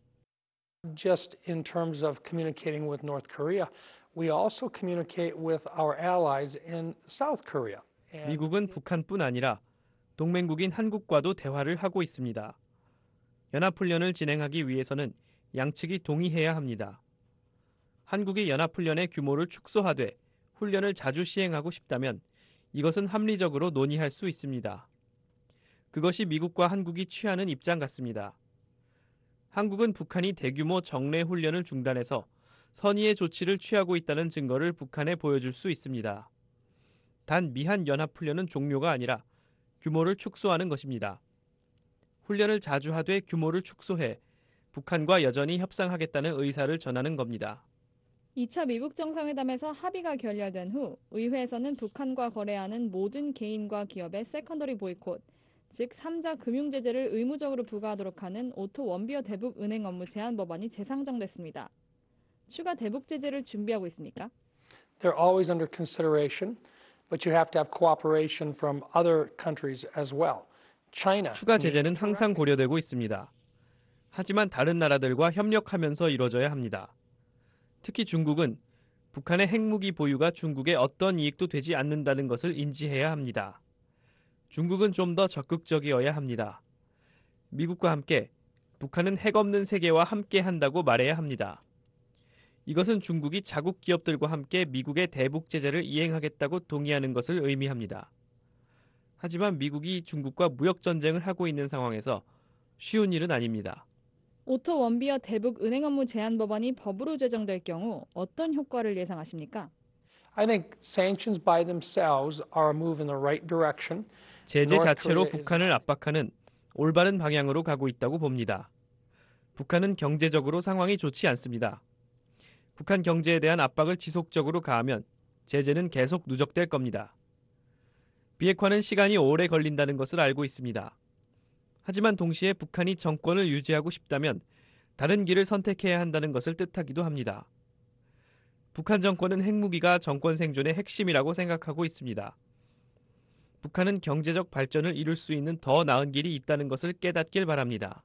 Just in terms of communicating with North Korea, we also communicate with our allies in South Korea. 미국은 북한뿐 아니라 동맹국인 한국과도 대화를 하고 있습니다. 연합훈련을 진행하기 위해서는 양측이 동의해야 합니다. 한국이 연합훈련의 규모를 축소하되 훈련을 자주 시행하고 싶다면 이것은 합리적으로 논의할 수 있습니다. 그것이 미국과 한국이 취하는 입장 같습니다. 한국은 북한이 대규모 정례 훈련을 중단해서 선의의 조치를 취하고 있다는 증거를 북한에 보여줄 수 있습니다. 단 미한 연합훈련은 종료가 아니라 규모를 축소하는 것입니다. 훈련을 자주 하되 규모를 축소해 북한과 여전히 협상하겠다는 의사를 전하는 겁니다. 이 차 미북 정상회담에서 합의가 결렬된 후 의회에서는 북한과 거래하는 모든 개인과 기업의 세컨더리 보이콧, 즉 삼 자 금융제재를 의무적으로 부과하도록 하는 오토 원비어 대북 은행 업무 제한 법안이 재상정됐습니다. 추가 대북 제재를 준비하고 있습니까? They're always under consideration, but you have to have cooperation from other countries as well. China. 추가 제재는 항상 고려되고 있습니다. 하지만 다른 나라들과 협력하면서 이루어져야 합니다. 특히 중국은 북한의 핵무기 보유가 중국에 어떤 이익도 되지 않는다는 것을 인지해야 합니다. 중국은 좀 더 적극적이어야 합니다. 미국과 함께 북한은 핵 없는 세계와 함께 한다고 말해야 합니다. 이것은 중국이 자국 기업들과 함께 미국의 대북 제재를 이행하겠다고 동의하는 것을 의미합니다. 하지만 미국이 중국과 무역 전쟁을 하고 있는 상황에서 쉬운 일은 아닙니다. 오토 원비어 대북 은행 업무 제한 법안이 법으로 제정될 경우 어떤 효과를 예상하십니까? I think sanctions by themselves are a move in the right direction. 제재 North 자체로 Korea is- 북한을 압박하는 올바른 방향으로 가고 있다고 봅니다. 북한은 경제적으로 상황이 좋지 않습니다. 북한 경제에 대한 압박을 지속적으로 가하면 제재는 계속 누적될 겁니다. 비핵화는 시간이 오래 걸린다는 것을 알고 있습니다. 하지만 동시에 북한이 정권을 유지하고 싶다면 다른 길을 선택해야 한다는 것을 뜻하기도 합니다. 북한 정권은 핵무기가 정권 생존의 핵심이라고 생각하고 있습니다. 북한은 경제적 발전을 이룰 수 있는 더 나은 길이 있다는 것을 깨닫길 바랍니다.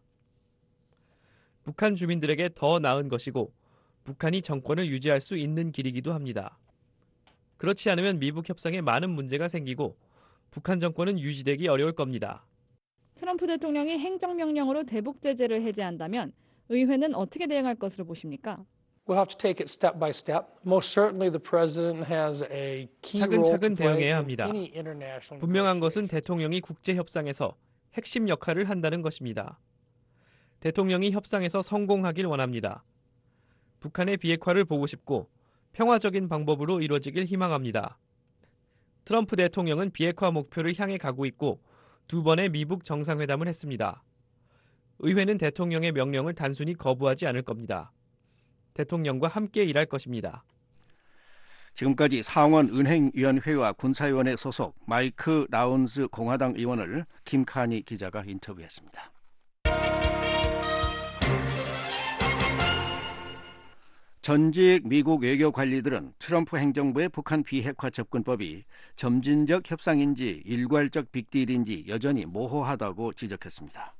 북한 주민들에게 더 나은 것이고 북한이 정권을 유지할 수 있는 길이기도 합니다. 그렇지 않으면 미북 협상에 많은 문제가 생기고 북한 정권은 유지되기 어려울 겁니다. 트럼프 대통령이 행정명령으로 대북 제재를 해제한다면 의회는 어떻게 대응할 것으로 보십니까? We'll have to take it step by step. Most certainly the president has a key role to 차근차근 play 대응해야 in 합니다. any international 분명한 것은 대통령이 국제 협상에서 핵심 역할을 한다는 것입니다. 대통령이 협상에서 성공하길 원합니다. 북한의 비핵화를 보고 싶고 평화적인 방법으로 이루어지길 희망합니다. 트럼프 대통령은 비핵화 목표를 향해 가고 있고 두 번의 미북 정상회담을 했습니다. 의회는 대통령의 명령을 단순히 거부하지 않을 겁니다. 대통령과 함께 일할 것입니다. 지금까지 상원 은행위원회와 군사위원회 소속 마이크 라운즈 공화당 의원을 김카니 기자가 인터뷰했습니다. 전직 미국 외교 관리들은 트럼프 행정부의 북한 비핵화 접근법이 점진적 협상인지 일괄적 빅딜인지 여전히 모호하다고 지적했습니다.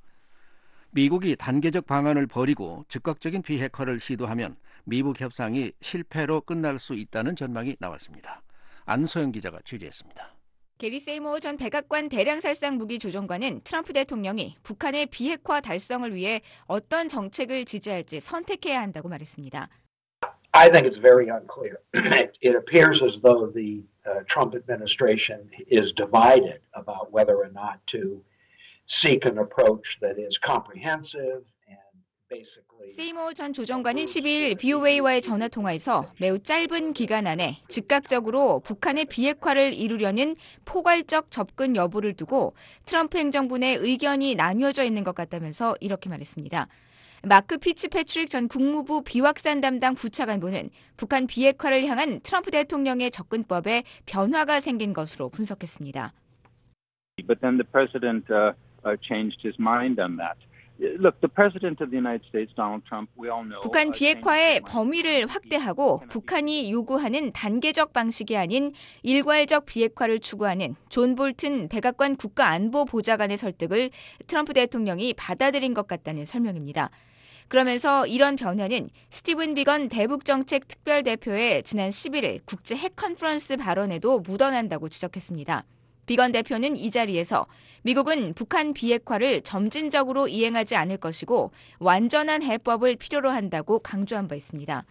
미국이 단계적 방안을 버리고 즉각적인 비핵화를 시도하면 미북 협상이 실패로 끝날 수 있다는 전망이 나왔습니다. 안소영 기자가 취재했습니다. 게리 세이모어 전 백악관 대량살상 무기 조종관은 트럼프 대통령이 북한의 비핵화 달성을 위해 어떤 정책을 지지할지 선택해야 한다고 말했습니다. I think it's very unclear. It, it appears as though the uh, Trump administration is divided about whether or not to seek an approach that is comprehensive and basically. 세이모어 전 조정관은 십이일 브이오에이와의 전화 통화에서 매우 짧은 기간 안에 즉각적으로 북한의 비핵화를 이루려는 포괄적 접근 여부를 두고 트럼프 행정부 내 의견이 나뉘어져 있는 것 같다면서 이렇게 말했습니다. 마크 피츠패트릭 전 국무부 비확산 담당 부차관보는 북한 비핵화를 향한 트럼프 대통령의 접근법에 변화가 생긴 것으로 분석했습니다. But then the president uh, uh, changed his mind on that. Look, the president of the United States, Donald Trump, we all know. 북한 비핵화의 범위를 확대하고 북한이 요구하는 단계적 방식이 아닌 일괄적 비핵화를 추구하는 존 볼튼 백악관 국가안보보좌관의 설득을 트럼프 대통령이 받아들인 것 같다는 설명입니다. 그러면서 이런 변화는 스티븐 비건 대북정책 특별대표의 지난 십일일 국제 핵 컨퍼런스 발언에도 묻어난다고 지적했습니다. 비건 대표는 이 자리에서 미국은 북한 비핵화를 점진적으로 이행하지 않을 것이고 완전한 해법을 필요로 한다고 강조한 바 있습니다.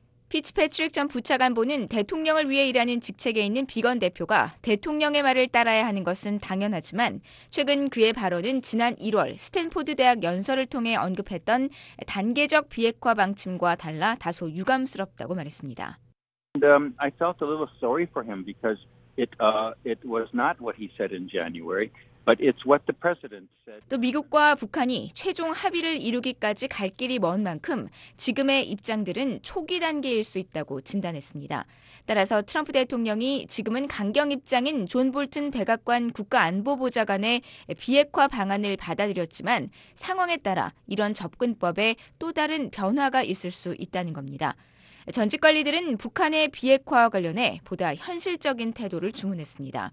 피츠패트릭 전 부차관보는 대통령을 위해 일하는 직책에 있는 비건 대표가 대통령의 말을 따라야 하는 것은 당연하지만 최근 그의 발언은 지난 일월 스탠포드 대학 연설을 통해 언급했던 단계적 비핵화 방침과 달라 다소 유감스럽다고 말했습니다. And, um, I felt a little sorry for him because it uh, it was not what he said in January. But it's what the president said. 또 미국과 북한이 최종 합의를 이루기까지 갈 길이 먼 만큼 지금의 입장들은 초기 단계일 수 있다고 진단했습니다. 따라서 트럼프 대통령이 지금은 강경 입장인 존 볼튼 백악관 국가안보보좌관의 비핵화 방안을 받아들였지만 상황에 따라 이런 접근법에 또 다른 변화가 있을 수 있다는 겁니다. 전직 관리들은 북한의 비핵화와 관련해 보다 현실적인 태도를 주문했습니다.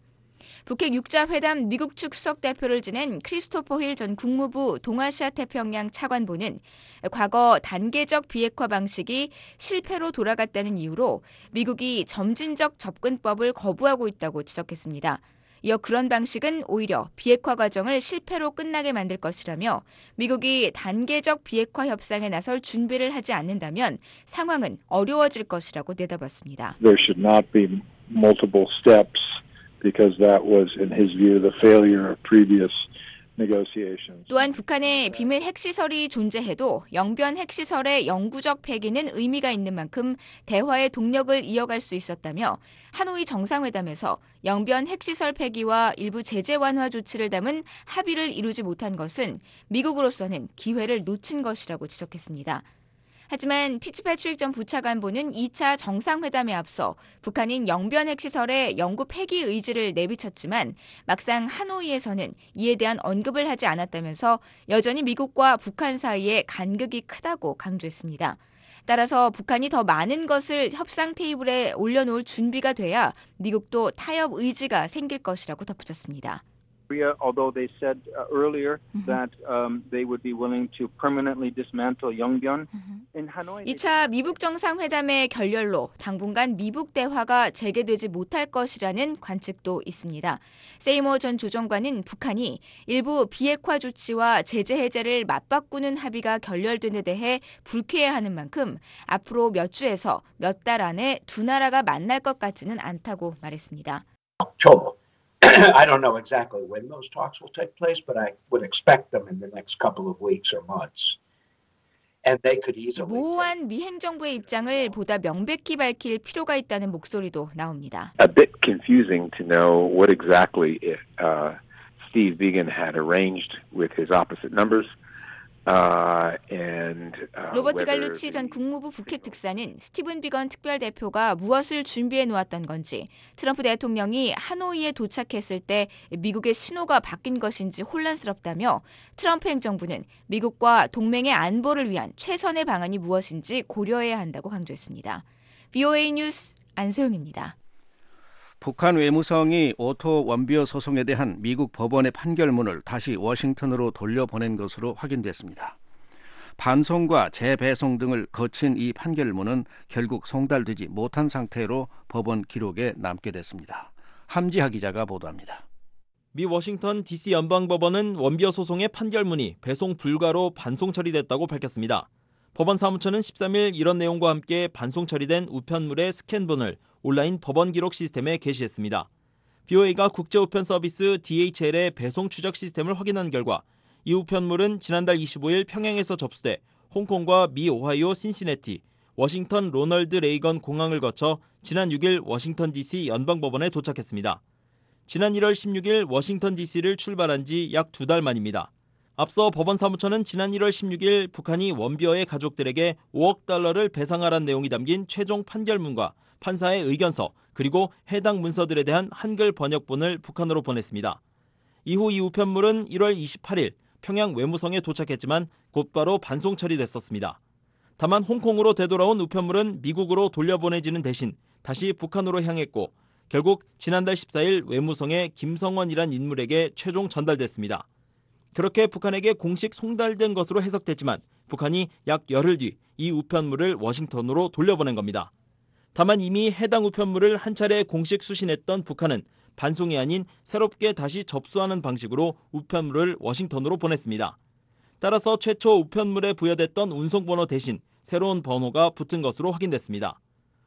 북핵 육자회담 미국 측 수석대표를 지낸 크리스토퍼 힐 전 국무부 동아시아 태평양 차관보는 과거 단계적 비핵화 방식이 실패로 돌아갔다는 이유로 미국이 점진적 접근법을 거부하고 있다고 지적했습니다. 이어 그런 방식은 오히려 비핵화 과정을 실패로 끝나게 만들 것이라며 미국이 단계적 비핵화 협상에 나설 준비를 하지 않는다면 상황은 어려워질 것이라고 내다봤습니다. There should not be multiple steps because that was, in his view, the failure of previous negotiations. 또한 북한의 비밀 핵시설이 존재해도 영변 핵시설의 영구적 폐기는 의미가 있는 만큼 대화의 동력을 이어갈 수 있었다며 하노이 정상회담에서 영변 핵시설 폐기와 일부 제재 완화 조치를 담은 합의를 이루지 못한 것은 미국으로서는 기회를 놓친 것이라고 지적했습니다. 하지만 피츠패트릭 전 부차관보는 이 차 정상회담에 앞서 북한인 영변 핵시설의 영구 폐기 의지를 내비쳤지만 막상 하노이에서는 이에 대한 언급을 하지 않았다면서 여전히 미국과 북한 사이에 간극이 크다고 강조했습니다. 따라서 북한이 더 많은 것을 협상 테이블에 올려놓을 준비가 돼야 미국도 타협 의지가 생길 것이라고 덧붙였습니다. Korea, although they said uh, earlier mm-hmm. that um, they would be willing to permanently dismantle Yongbyon, mm-hmm. in Hanoi. 이 차 미북 정상회담의 결렬로 당분간 미북 대화가 재개되지 못할 것이라는 관측도 있습니다. 세이머 전 조정관은 북한이 일부 비핵화 조치와 제재 해제를 맞바꾸는 합의가 결렬된 데 대해 불쾌해하는 만큼 앞으로 몇 주에서 몇 달 안에 두 나라가 만날 것 같지는 않다고 말했습니다. I don't know exactly when those talks will take place, but I would expect them in the next couple of weeks or months. And they could easily. 모호한 미 행정부의 입장을 보다 명백히 밝힐 필요가 있다는 목소리도 나옵니다. A bit confusing to know what exactly it, uh, Steve Biegun had arranged with his opposite numbers. Uh, and, uh, 로버트 갈루치 전 국무부 북핵 특사는 스티븐 비건 특별대표가 무엇을 준비해 놓았던 건지 트럼프 대통령이 하노이에 도착했을 때 미국의 신호가 바뀐 것인지 혼란스럽다며 트럼프 행정부는 미국과 동맹의 안보를 위한 최선의 방안이 무엇인지 고려해야 한다고 강조했습니다. 브이오에이 뉴스 안소영입니다. 북한 외무성이 오토 원비어 소송에 대한 미국 법원의 판결문을 다시 워싱턴으로 돌려보낸 것으로 확인됐습니다. 반송과 재배송 등을 거친 이 판결문은 결국 송달되지 못한 상태로 법원 기록에 남게 됐습니다. 함지하 기자가 보도합니다. 미 워싱턴 디씨 연방법원은 원비어 소송의 판결문이 배송 불가로 반송 처리됐다고 밝혔습니다. 법원 사무처는 십삼 일 이런 내용과 함께 반송 처리된 우편물의 스캔본을 온라인 법원 기록 시스템에 게시했습니다. 브이오에이가 국제우편 서비스 디에이치엘의 배송 추적 시스템을 확인한 결과 이 우편물은 지난달 이십오 일 평양에서 접수돼 홍콩과 미 오하이오 신시내티, 워싱턴 로널드 레이건 공항을 거쳐 지난 육 일 워싱턴 디씨 연방법원에 도착했습니다. 지난 일월 십육 일 워싱턴 디씨를 출발한 지 약 두 달 만입니다. 앞서 법원 사무처는 지난 일월 십육 일 북한이 원비어의 가족들에게 오억 달러를 배상하라는 내용이 담긴 최종 판결문과 판사의 의견서 그리고 해당 문서들에 대한 한글 번역본을 북한으로 보냈습니다. 이후 이 우편물은 일월 이십팔 일 평양 외무성에 도착했지만 곧바로 반송 처리됐었습니다. 다만 홍콩으로 되돌아온 우편물은 미국으로 돌려보내지는 대신 다시 북한으로 향했고 결국 지난달 십사 일 외무성의 김성원이란 인물에게 최종 전달됐습니다. 그렇게 북한에게 공식 송달된 것으로 해석됐지만 북한이 약 열흘 뒤 이 우편물을 워싱턴으로 돌려보낸 겁니다. 다만 이미 해당 우편물을 한 차례 공식 수신했던 북한은 반송이 아닌 새롭게 다시 접수하는 방식으로 우편물을 워싱턴으로 보냈습니다. 따라서 최초 우편물에 부여됐던 운송번호 대신 새로운 번호가 붙은 것으로 확인됐습니다.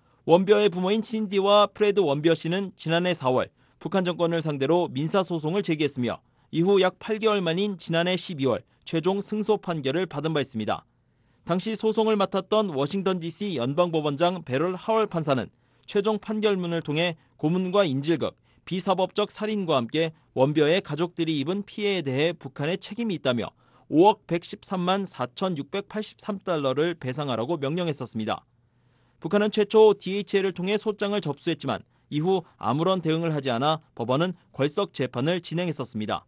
원비어의 부모인 신디와 프레드 원비어 씨는 지난해 사월 북한 정권을 상대로 민사소송을 제기했으며 이후 약 팔 개월 만인 지난해 십이 월 최종 승소 판결을 받은 바 있습니다. 당시 소송을 맡았던 워싱턴 디씨 연방법원장 베럴 하월 판사는 최종 판결문을 통해 고문과 인질극, 비사법적 살인과 함께 원비어의 가족들이 입은 피해에 대해 북한의 책임이 있다며 오억 백십삼만 사천육백팔십삼 달러를 배상하라고 명령했었습니다. 북한은 최초 디에이치엘을 통해 소장을 접수했지만 이후 아무런 대응을 하지 않아 법원은 궐석 재판을 진행했었습니다.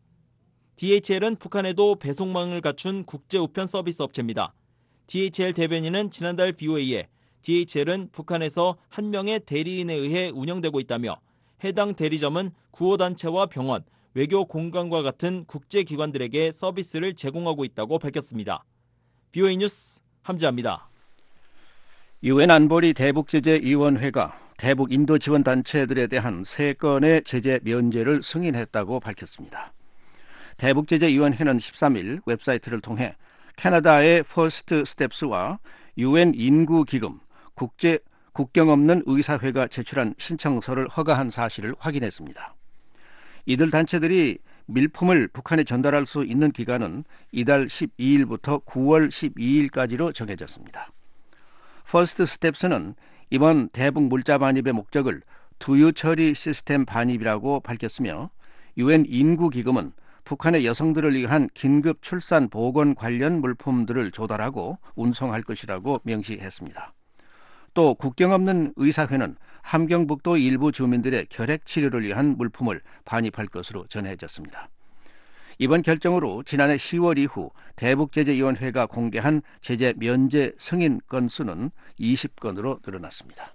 디에이치엘은 북한에도 배송망을 갖춘 국제우편 서비스 업체입니다. 디에이치엘 대변인은 지난달 브이오에이에 디에이치엘은 북한에서 한 명의 대리인에 의해 운영되고 있다며 해당 대리점은 구호단체와 병원, 외교공간과 같은 국제기관들에게 서비스를 제공하고 있다고 밝혔습니다. 비오에이 뉴스 함지아입니다. 유엔 안보리 대북제재위원회가 대북 인도 지원 단체들에 대한 세 건의 제재 면제를 승인했다고 밝혔습니다. 대북제재위원회는 십삼 일 웹사이트를 통해 캐나다의 퍼스트 스텝스와 유엔 인구기금, 국제 국경 없는 의사회가 제출한 신청서를 허가한 사실을 확인했습니다. 이들 단체들이 밀품을 북한에 전달할 수 있는 기간은 이달 십이 일부터 구월 십이 일까지로 정해졌습니다. 퍼스트 스텝스는 이번 대북 물자 반입의 목적을 두유 처리 시스템 반입이라고 밝혔으며 유엔 인구기금은 북한의 여성들을 위한 긴급 출산 보건 관련 물품들을 조달하고 운송할 것이라고 명시했습니다. 또 국경 없는 의사회는 함경북도 일부 주민들의 결핵 치료를 위한 물품을 반입할 것으로 전해졌습니다. 이번 결정으로 지난해 시월 이후 대북제재위원회가 공개한 제재 면제 승인 건수는 이십 건으로 늘어났습니다.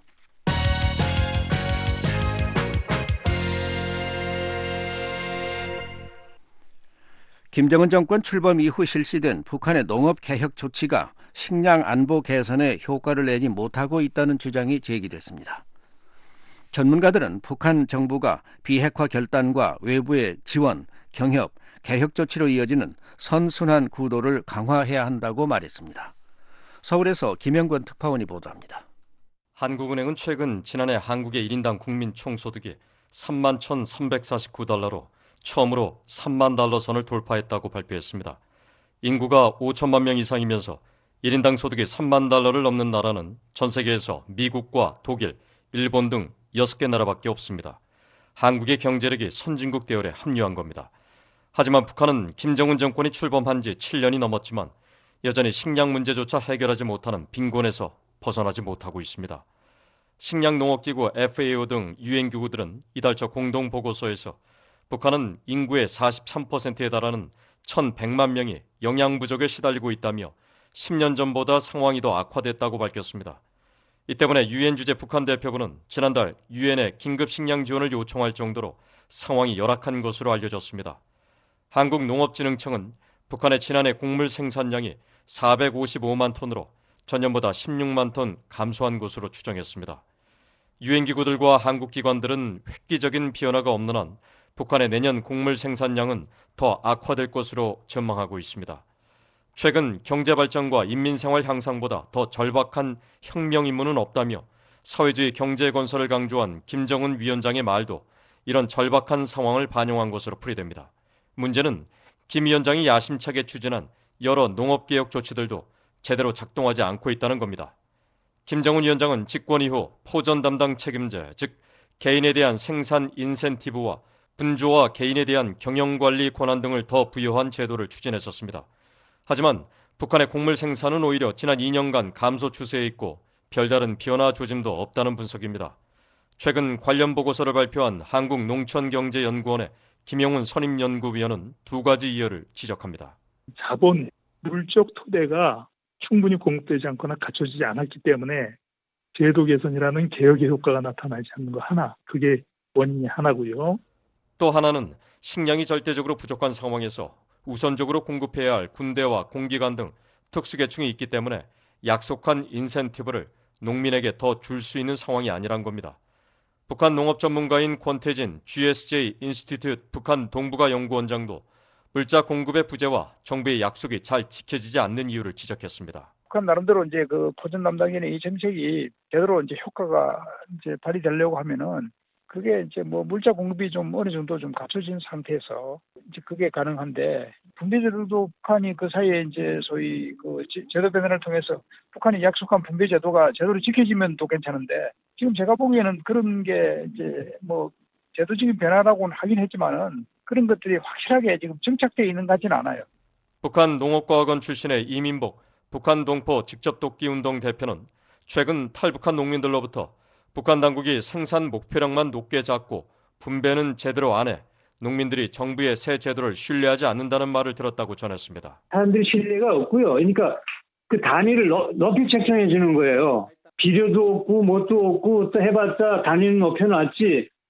김정은 정권 출범 이후 실시된 북한의 농업 개혁 조치가 식량 안보 개선에 효과를 내지 못하고 있다는 주장이 제기됐습니다. 전문가들은 북한 정부가 비핵화 결단과 외부의 지원, 경협, 개혁 조치로 이어지는 선순환 구도를 강화해야 한다고 말했습니다. 서울에서 김영권 특파원이 보도합니다. 한국은행은 최근 지난해 한국의 일 인당 국민 총소득이 삼만 천삼백사십구 달러로 처음으로 삼만 달러 선을 돌파했다고 발표했습니다. 인구가 오천만 명 이상이면서 일 인당 소득이 삼만 달러를 넘는 나라는 전 세계에서 미국과 독일, 일본 등 여섯 개 나라밖에 없습니다. 한국의 경제력이 선진국 대열에 합류한 겁니다. 하지만 북한은 김정은 정권이 출범한 지 칠 년이 넘었지만 여전히 식량 문제조차 해결하지 못하는 빈곤에서 벗어나지 못하고 있습니다. 식량농업기구 에프에이오 등 유엔기구들은 이달 초 공동보고서에서 북한은 인구의 사십삼 퍼센트에 달하는 천백만 명이 영양 부족에 시달리고 있다며 십 년 전보다 상황이 더 악화됐다고 밝혔습니다. 이 때문에 유엔 주재 북한 대표부는 지난달 유엔에 긴급 식량 지원을 요청할 정도로 상황이 열악한 것으로 알려졌습니다. 한국농업진흥청은 북한의 지난해 곡물 생산량이 사백오십오만 톤으로 전년보다 십육만 톤 감소한 것으로 추정했습니다. 유엔 기구들과 한국 기관들은 획기적인 변화가 없는 한 북한의 내년 곡물 생산량은 더 악화될 것으로 전망하고 있습니다. 최근 경제발전과 인민생활 향상보다 더 절박한 혁명 임무는 없다며 사회주의 경제 건설을 강조한 김정은 위원장의 말도 이런 절박한 상황을 반영한 것으로 풀이됩니다. 문제는 김 위원장이 야심차게 추진한 여러 농업개혁 조치들도 제대로 작동하지 않고 있다는 겁니다. 김정은 위원장은 집권 이후 포전 담당 책임제, 즉 개인에 대한 생산 인센티브와 분조와 개인에 대한 경영관리 권한 등을 더 부여한 제도를 추진했었습니다. 하지만 북한의 곡물 생산은 오히려 지난 이 년간 감소 추세에 있고 별다른 변화 조짐도 없다는 분석입니다. 최근 관련 보고서를 발표한 한국농촌경제연구원의 김영훈 선임연구위원은 두 가지 이유를 지적합니다. 자본, 물적 토대가 충분히 공급되지 않거나 갖춰지지 않았기 때문에 제도 개선이라는 개혁의 효과가 나타나지 않는 거 하나, 그게 원인이 하나고요. 또 하나는 식량이 절대적으로 부족한 상황에서 우선적으로 공급해야 할 군대와 공기관 등 특수계층이 있기 때문에 약속한 인센티브를 농민에게 더 줄 수 있는 상황이 아니란 겁니다. 북한 농업 전문가인 권태진 지에스제이 인스티튜트 북한 동북아 연구원장도 물자 공급의 부재와 정부의 약속이 잘 지켜지지 않는 이유를 지적했습니다. 북한 나름대로 이제 그 포전 담당인의 이 정책이 제대로 이제 효과가 이제 발휘되려고 하면은 그게 이제 뭐 물자 공급이 좀 어느 정도 좀 갖춰진 상태에서 이제 그게 가능한데 분배제도도 북한이 그 사이에 이제 소위 그 제도 변화를 통해서 북한이 약속한 분배 제도가 제대로 지켜지면 또 괜찮은데 지금 제가 보기에는 그런 게 이제 뭐 제도적인 변화라고는 하긴 했지만은 그런 것들이 확실하게 지금 정착되어 있는 것 같지는 않아요. 북한 농업과학원 출신의 이민복 북한 동포 직접돕기운동 대표는 최근 탈북한 농민들로부터 북한 당국이 생산 목표량만 높게 잡고 분배는 제대로 안 해 농민들이 정부의 새 제도를 신뢰하지 않는다는 말을 들었다고 전했습니다. 사람들이 신뢰가 없고요. 그러니까 그 단위를 너, 높이 책정해 주는 거예요. 비료도 없고 뭣도 없고 또 해봤자 단위는 높여놨지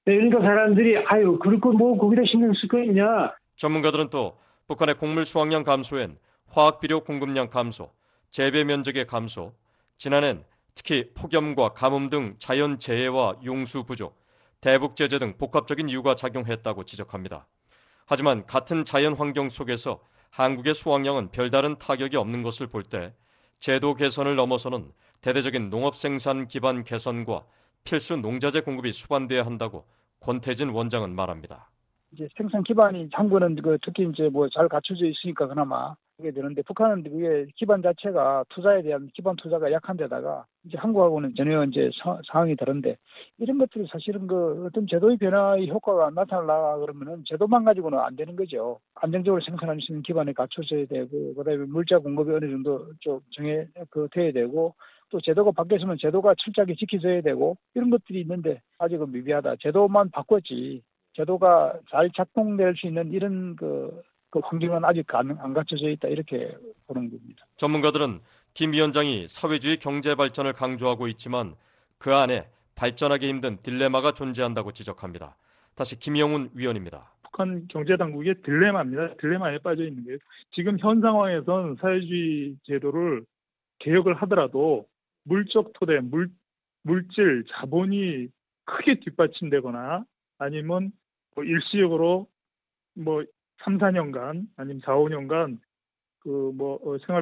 그러니까 사람들이 아유 그럴 거 뭐 거기다 신경 쓸 거 있냐. 전문가들은 또 북한의 곡물 수확량 감소엔 화학 비료 공급량 감소, 재배 면적의 감소, 지난해는 특히 폭염과 가뭄 등 자연 재해와 용수 부족, 대북 제재 등 복합적인 이유가 작용했다고 지적합니다. 하지만 같은 자연 환경 속에서 한국의 수확량은 별다른 타격이 없는 것을 볼 때 제도 개선을 넘어서는 대대적인 농업 생산 기반 개선과 필수 농자재 공급이 수반돼야 한다고 권태진 원장은 말합니다. 이제 생산 기반이 한국은 그 특히 이제 뭐 잘 갖춰져 있으니까 그나마 그게 되는데 북한은 그게 기반 자체가 투자에 대한 기반 투자가 약한 데다가 이제 한국하고는 전혀 이제 사, 상황이 다른데 이런 것들이 사실은 그 어떤 제도의 변화의 효과가 나타나려 그러면은 제도만 가지고는 안 되는 거죠. 안정적으로 생산할 수 있는 기반이 갖춰져야 되고 그다음에 물자 공급이 어느 정도 좀 정해 그 돼야 되고 또 제도가 바뀌었으면 제도가 철저하게 지켜져야 되고 이런 것들이 있는데 아직은 미비하다. 제도만 바꿨지. 제도가 잘 작동될 수 있는 이런 그, 그 환경은 아직 안, 안 갖춰져 있다 이렇게 보는 겁니다. 전문가들은 김 위원장이 사회주의 경제 발전을 강조하고 있지만 그 안에 발전하기 힘든 딜레마가 존재한다고 지적합니다. 다시 김영훈 위원입니다. 북한 경제당국의 딜레마입니다. 딜레마에 빠져 있는 게 지금 현 상황에선 사회주의 제도를 개혁을 하더라도 물적 토대, 물, 물질, 자본이 크게 뒷받침되거나 아니면 뭐 일시적으로 뭐 삼, 사 년간 아니면 사, 오 년간 그 뭐 생활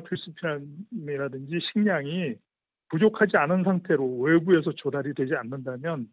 필수품이라든지 식량이 부족하지 않은 상태로 외부에서 조달이 되지 않는다면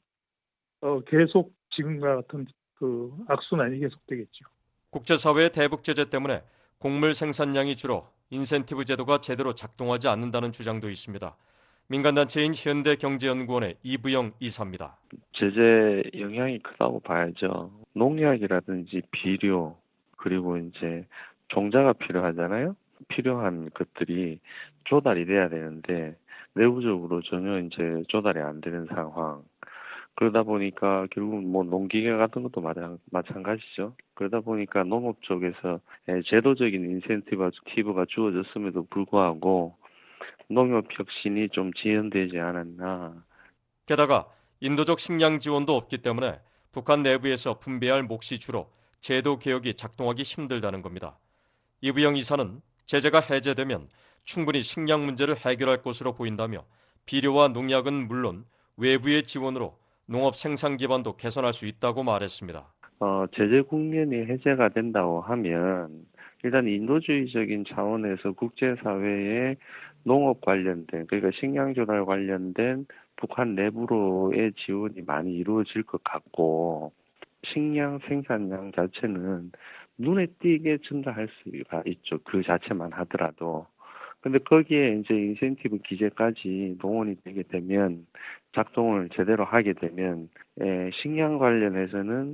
어 계속 지금과 같은 그 악순환이 계속되겠죠. 국제사회의 대북 제재 때문에 곡물 생산량이 줄어 인센티브 제도가 제대로 작동하지 않는다는 주장도 있습니다. 민간단체인 현대경제연구원의 이부영 이사입니다. 제재 영향이 크다고 봐야죠. 농약이라든지 비료 그리고 이제 종자가 필요하잖아요. 필요한 것들이 조달이 돼야 되는데 내부적으로 전혀 이제 조달이 안 되는 상황. 그러다 보니까 결국 뭐 농기계 같은 것도 마찬가지죠. 그러다 보니까 농업 쪽에서 제도적인 인센티브가 주어졌음에도 불구하고 농업 혁신이 좀 지연되지 않았나. 게다가 인도적 식량 지원도 없기 때문에 북한 내부에서 분배할 몫이 줄어 제도 개혁이 작동하기 힘들다는 겁니다. 이부영 이사는 제재가 해제되면 충분히 식량 문제를 해결할 것으로 보인다며 비료와 농약은 물론 외부의 지원으로 농업 생산 기반도 개선할 수 있다고 말했습니다. 어, 제재 국면이 해제가 된다고 하면 일단 인도주의적인 차원에서 국제사회에 농업 관련된 그러니까 식량 조달 관련된 북한 내부로의 지원이 많이 이루어질 것 같고 식량 생산량 자체는 눈에 띄게 증가할 수가 있죠. 그 자체만 하더라도. 근데 거기에 이제 인센티브 기재까지 동원이 되게 되면 작동을 제대로 하게 되면 에, 식량 관련해서는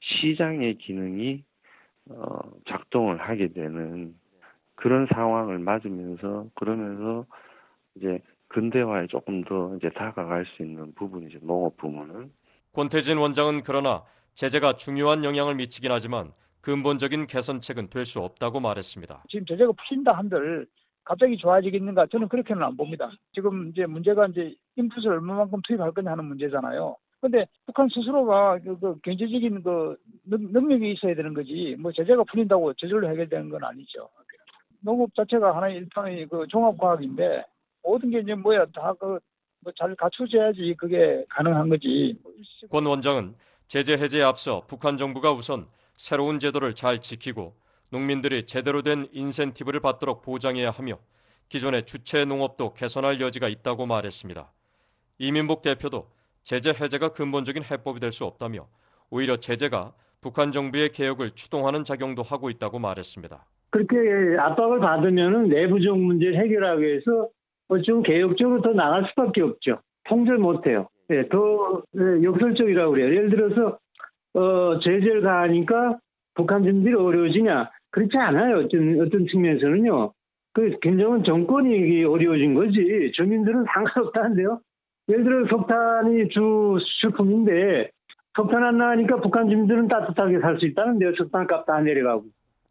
시장의 기능이 어, 작동을 하게 되는 그런 상황을 맞으면서 그러면서 이제 근대화에 조금 더 이제 다가갈 수 있는 부분이죠. 농업 부문은. 권태진 원장은 그러나 제재가 중요한 영향을 미치긴 하지만 근본적인 개선책은 될 수 없다고 말했습니다. 지금 제재가 풀린다 한들 갑자기 좋아지겠는가? 저는 그렇게는 안 봅니다. 지금 이제 문제가 이제 인풋을 얼마만큼 투입할 거냐 하는 문제잖아요. 근데 북한 스스로가 그, 그 경제적인 그 능력이 있어야 되는 거지. 뭐 제재가 풀린다고 저절로 해결되는 건 아니죠. 농업 자체가 하나의 일종의 그 종합과학인데 모든 게 이제 뭐야 다 그 뭐 잘 갖춰져야지 그게 가능한 거지. 권 원장은 제재 해제에 앞서 북한 정부가 우선 새로운 제도를 잘 지키고 농민들이 제대로 된 인센티브를 받도록 보장해야 하며 기존의 주체 농업도 개선할 여지가 있다고 말했습니다. 이민복 대표도 제재 해제가 근본적인 해법이 될 수 없다며 오히려 제재가 북한 정부의 개혁을 추동하는 작용도 하고 있다고 말했습니다. 그렇게 압박을 받으면 내부적 문제를 해결하기 위해서 좀 개혁적으로 더 나갈 수밖에 없죠. 통제를 못해요. 네, 더 역설적이라고 그래요. 예를 들어서 어, 제재를 가하니까 북한 주민들이 어려워지냐? 그렇지 않아요. 어떤, 어떤 측면에서는요. 그 김정은 정권이 어려워진 거지. 주민들은 상관없다는데요. 예를 들어 석탄이 주 수출품인데 석탄 안 나가니까 북한 주민들은 따뜻하게 살 수 있다는데요. 석탄값 다 내려가고.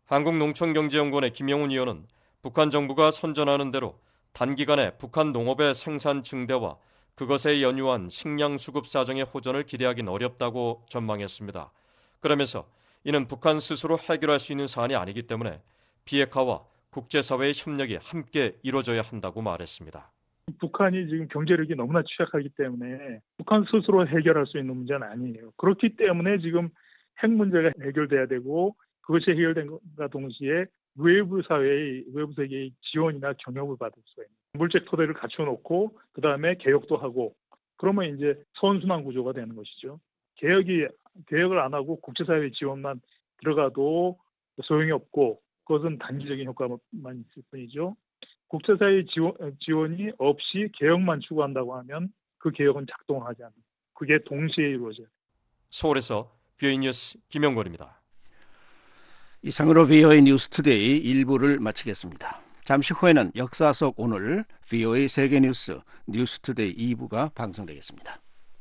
한국농촌경제연구원의 김영훈 의원은 북한 정부가 선전하는 대로 단기간에 북한 농업의 생산 증대와 그것에 연유한 식량 수급 사정의 호전을 기대하긴 어렵다고 전망했습니다. 그러면서 이는 북한 스스로 해결할 수 있는 사안이 아니기 때문에 비핵화와 국제사회의 협력이 함께 이루어져야 한다고 말했습니다. 북한이 지금 경제력이 너무나 취약하기 때문에 북한 스스로 해결할 수 있는 문제는 아니에요. 그렇기 때문에 지금 핵 문제가 해결돼야 되고 그것이 해결된과 동시에 외부 사회의, 외부 세계의 지원이나 경협을 받을 수 있는 물적 토대를 갖춰놓고 그 다음에 개혁도 하고 그러면 이제 선순환 구조가 되는 것이죠. 개혁이 개혁을 안 하고 국제사회 지원만 들어가도 소용이 없고 그것은 단기적인 효과만 있을 뿐이죠. 국제사회 지원, 지원이 없이 개혁만 추구한다고 하면 그 개혁은 작동하지 않는. 그게 동시에 이루어져요. 서울에서 비오에이 뉴스 김영권입니다. 이상으로 비오에이 뉴스투데이 일부를 마치겠습니다. 잠시 후에는 역사 속 오늘 비오에이 세계뉴스 뉴스투데이 이 부가 방송되겠습니다.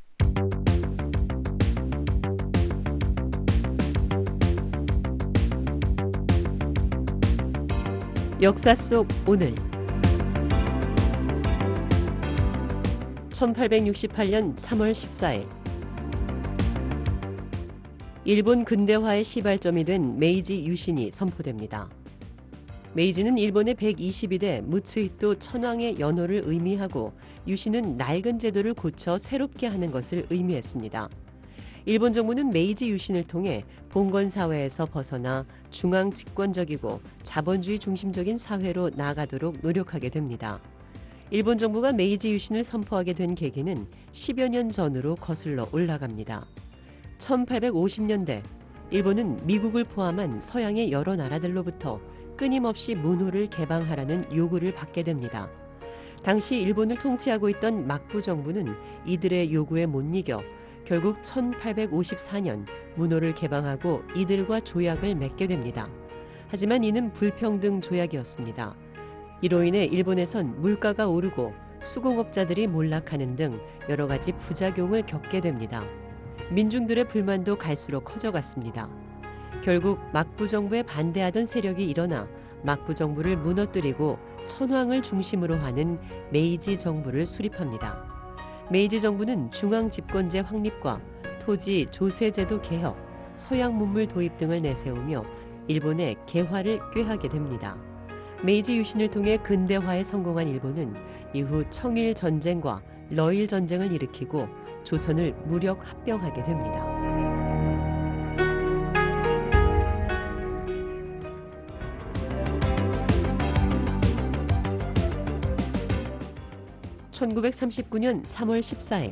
역사 속 오늘 천팔백육십팔 년 삼월 십사일 일본 근대화의 시발점이 된 메이지 유신이 선포됩니다. 메이지는 일본의 백이십이 대 무츠히토 천황의 연호를 의미하고 유신은 낡은 제도를 고쳐 새롭게 하는 것을 의미했습니다. 일본 정부는 메이지 유신을 통해 봉건 사회에서 벗어나 중앙 집권적이고 자본주의 중심적인 사회로 나아가도록 노력하게 됩니다. 일본 정부가 메이지 유신을 선포하게 된 계기는 십여 년 전으로 거슬러 올라갑니다. 천팔백오십 년대 일본은 미국을 포함한 서양의 여러 나라들로부터 끊임없이 문호를 개방하라는 요구를 받게 됩니다. 당시 일본을 통치하고 있던 막부 정부는 이들의 요구에 못 이겨 결국 천팔백오십사 년 문호를 개방하고 이들과 조약을 맺게 됩니다. 하지만 이는 불평등 조약이었습니다. 이로 인해 일본에선 물가가 오르고 수공업자들이 몰락하는 등 여러 가지 부작용을 겪게 됩니다. 민중들의 불만도 갈수록 커져갔습니다. 결국 막부 정부에 반대하던 세력이 일어나 막부 정부를 무너뜨리고 천황을 중심으로 하는 메이지 정부를 수립합니다. 메이지 정부는 중앙 집권제 확립과 토지 조세제도 개혁, 서양 문물 도입 등을 내세우며 일본의 개화를 꾀하게 됩니다. 메이지 유신을 통해 근대화에 성공한 일본은 이후 청일 전쟁과 러일 전쟁을 일으키고 조선을 무력 합병하게 됩니다. 천구백삼십구 년 삼월 십사일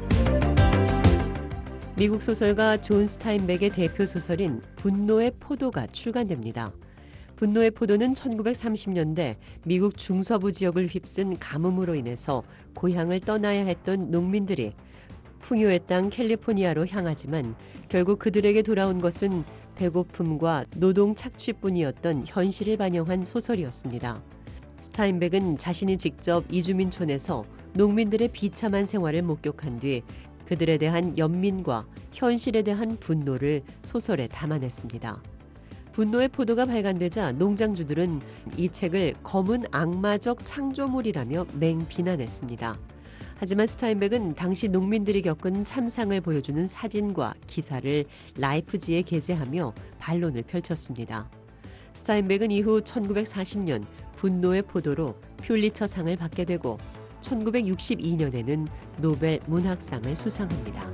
미국 소설가 존 스타인백의 대표 소설인 분노의 포도가 출간됩니다. 분노의 포도는 천구백삼십 년대 미국 중서부 지역을 휩쓴 가뭄으로 인해서 고향을 떠나야 했던 농민들이 풍요의 땅 캘리포니아로 향하지만 결국 그들에게 돌아온 것은 배고픔과 노동 착취뿐이었던 현실을 반영한 소설이었습니다. 스타인백은 자신이 직접 이주민촌에서 농민들의 비참한 생활을 목격한 뒤 그들에 대한 연민과 현실에 대한 분노를 소설에 담아냈습니다. 분노의 포도가 발간되자 농장주들은 이 책을 검은 악마적 창조물이라며 맹비난했습니다. 하지만 스타인백은 당시 농민들이 겪은 참상을 보여주는 사진과 기사를 라이프지에 게재하며 반론을 펼쳤습니다. 스타인백은 이후 천구백사십 년 분노의 포도로 퓰리처상을 받게 되고 천구백육십이 년에는 노벨 문학상을 수상합니다.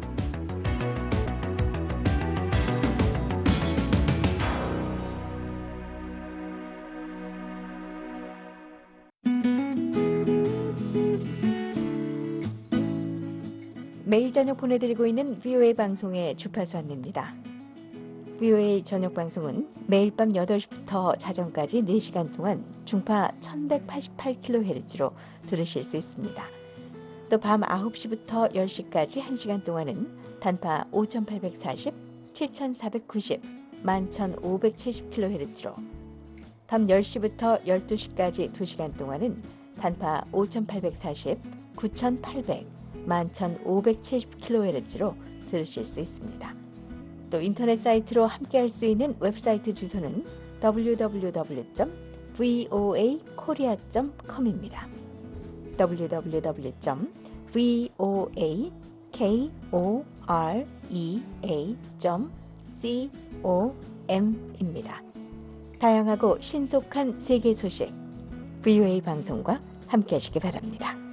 매일 저녁 보내드리고 있는 비오에이 방송의 주파수 안내입니다. 비오에이 저녁 방송은 매일 밤 여덟 시부터 자정까지 네 시간 동안 중파 천백팔십팔 킬로헤르츠로 들으실 수 있습니다. 또 밤 아홉 시부터 열 시까지 한 시간 동안은 단파 오천팔백사십, 칠천사백구십, 만 천오백칠십 킬로헤르츠로 밤 열 시부터 열두 시까지 두 시간 동안은 단파 오천팔백사십, 구천팔백, 만 천오백칠십 킬로헤르츠로 들으실 수 있습니다. 또 인터넷 사이트로 함께할 수 있는 웹사이트 주소는 더블유 더블유 더블유 점 브이오에이 코리아 점 컴입니다. 더블유 더블유 더블유 점 브이오에이 코리아 점 com입니다. 다양하고 신속한 세계 소식 브이오에이 방송과 함께하시기 바랍니다.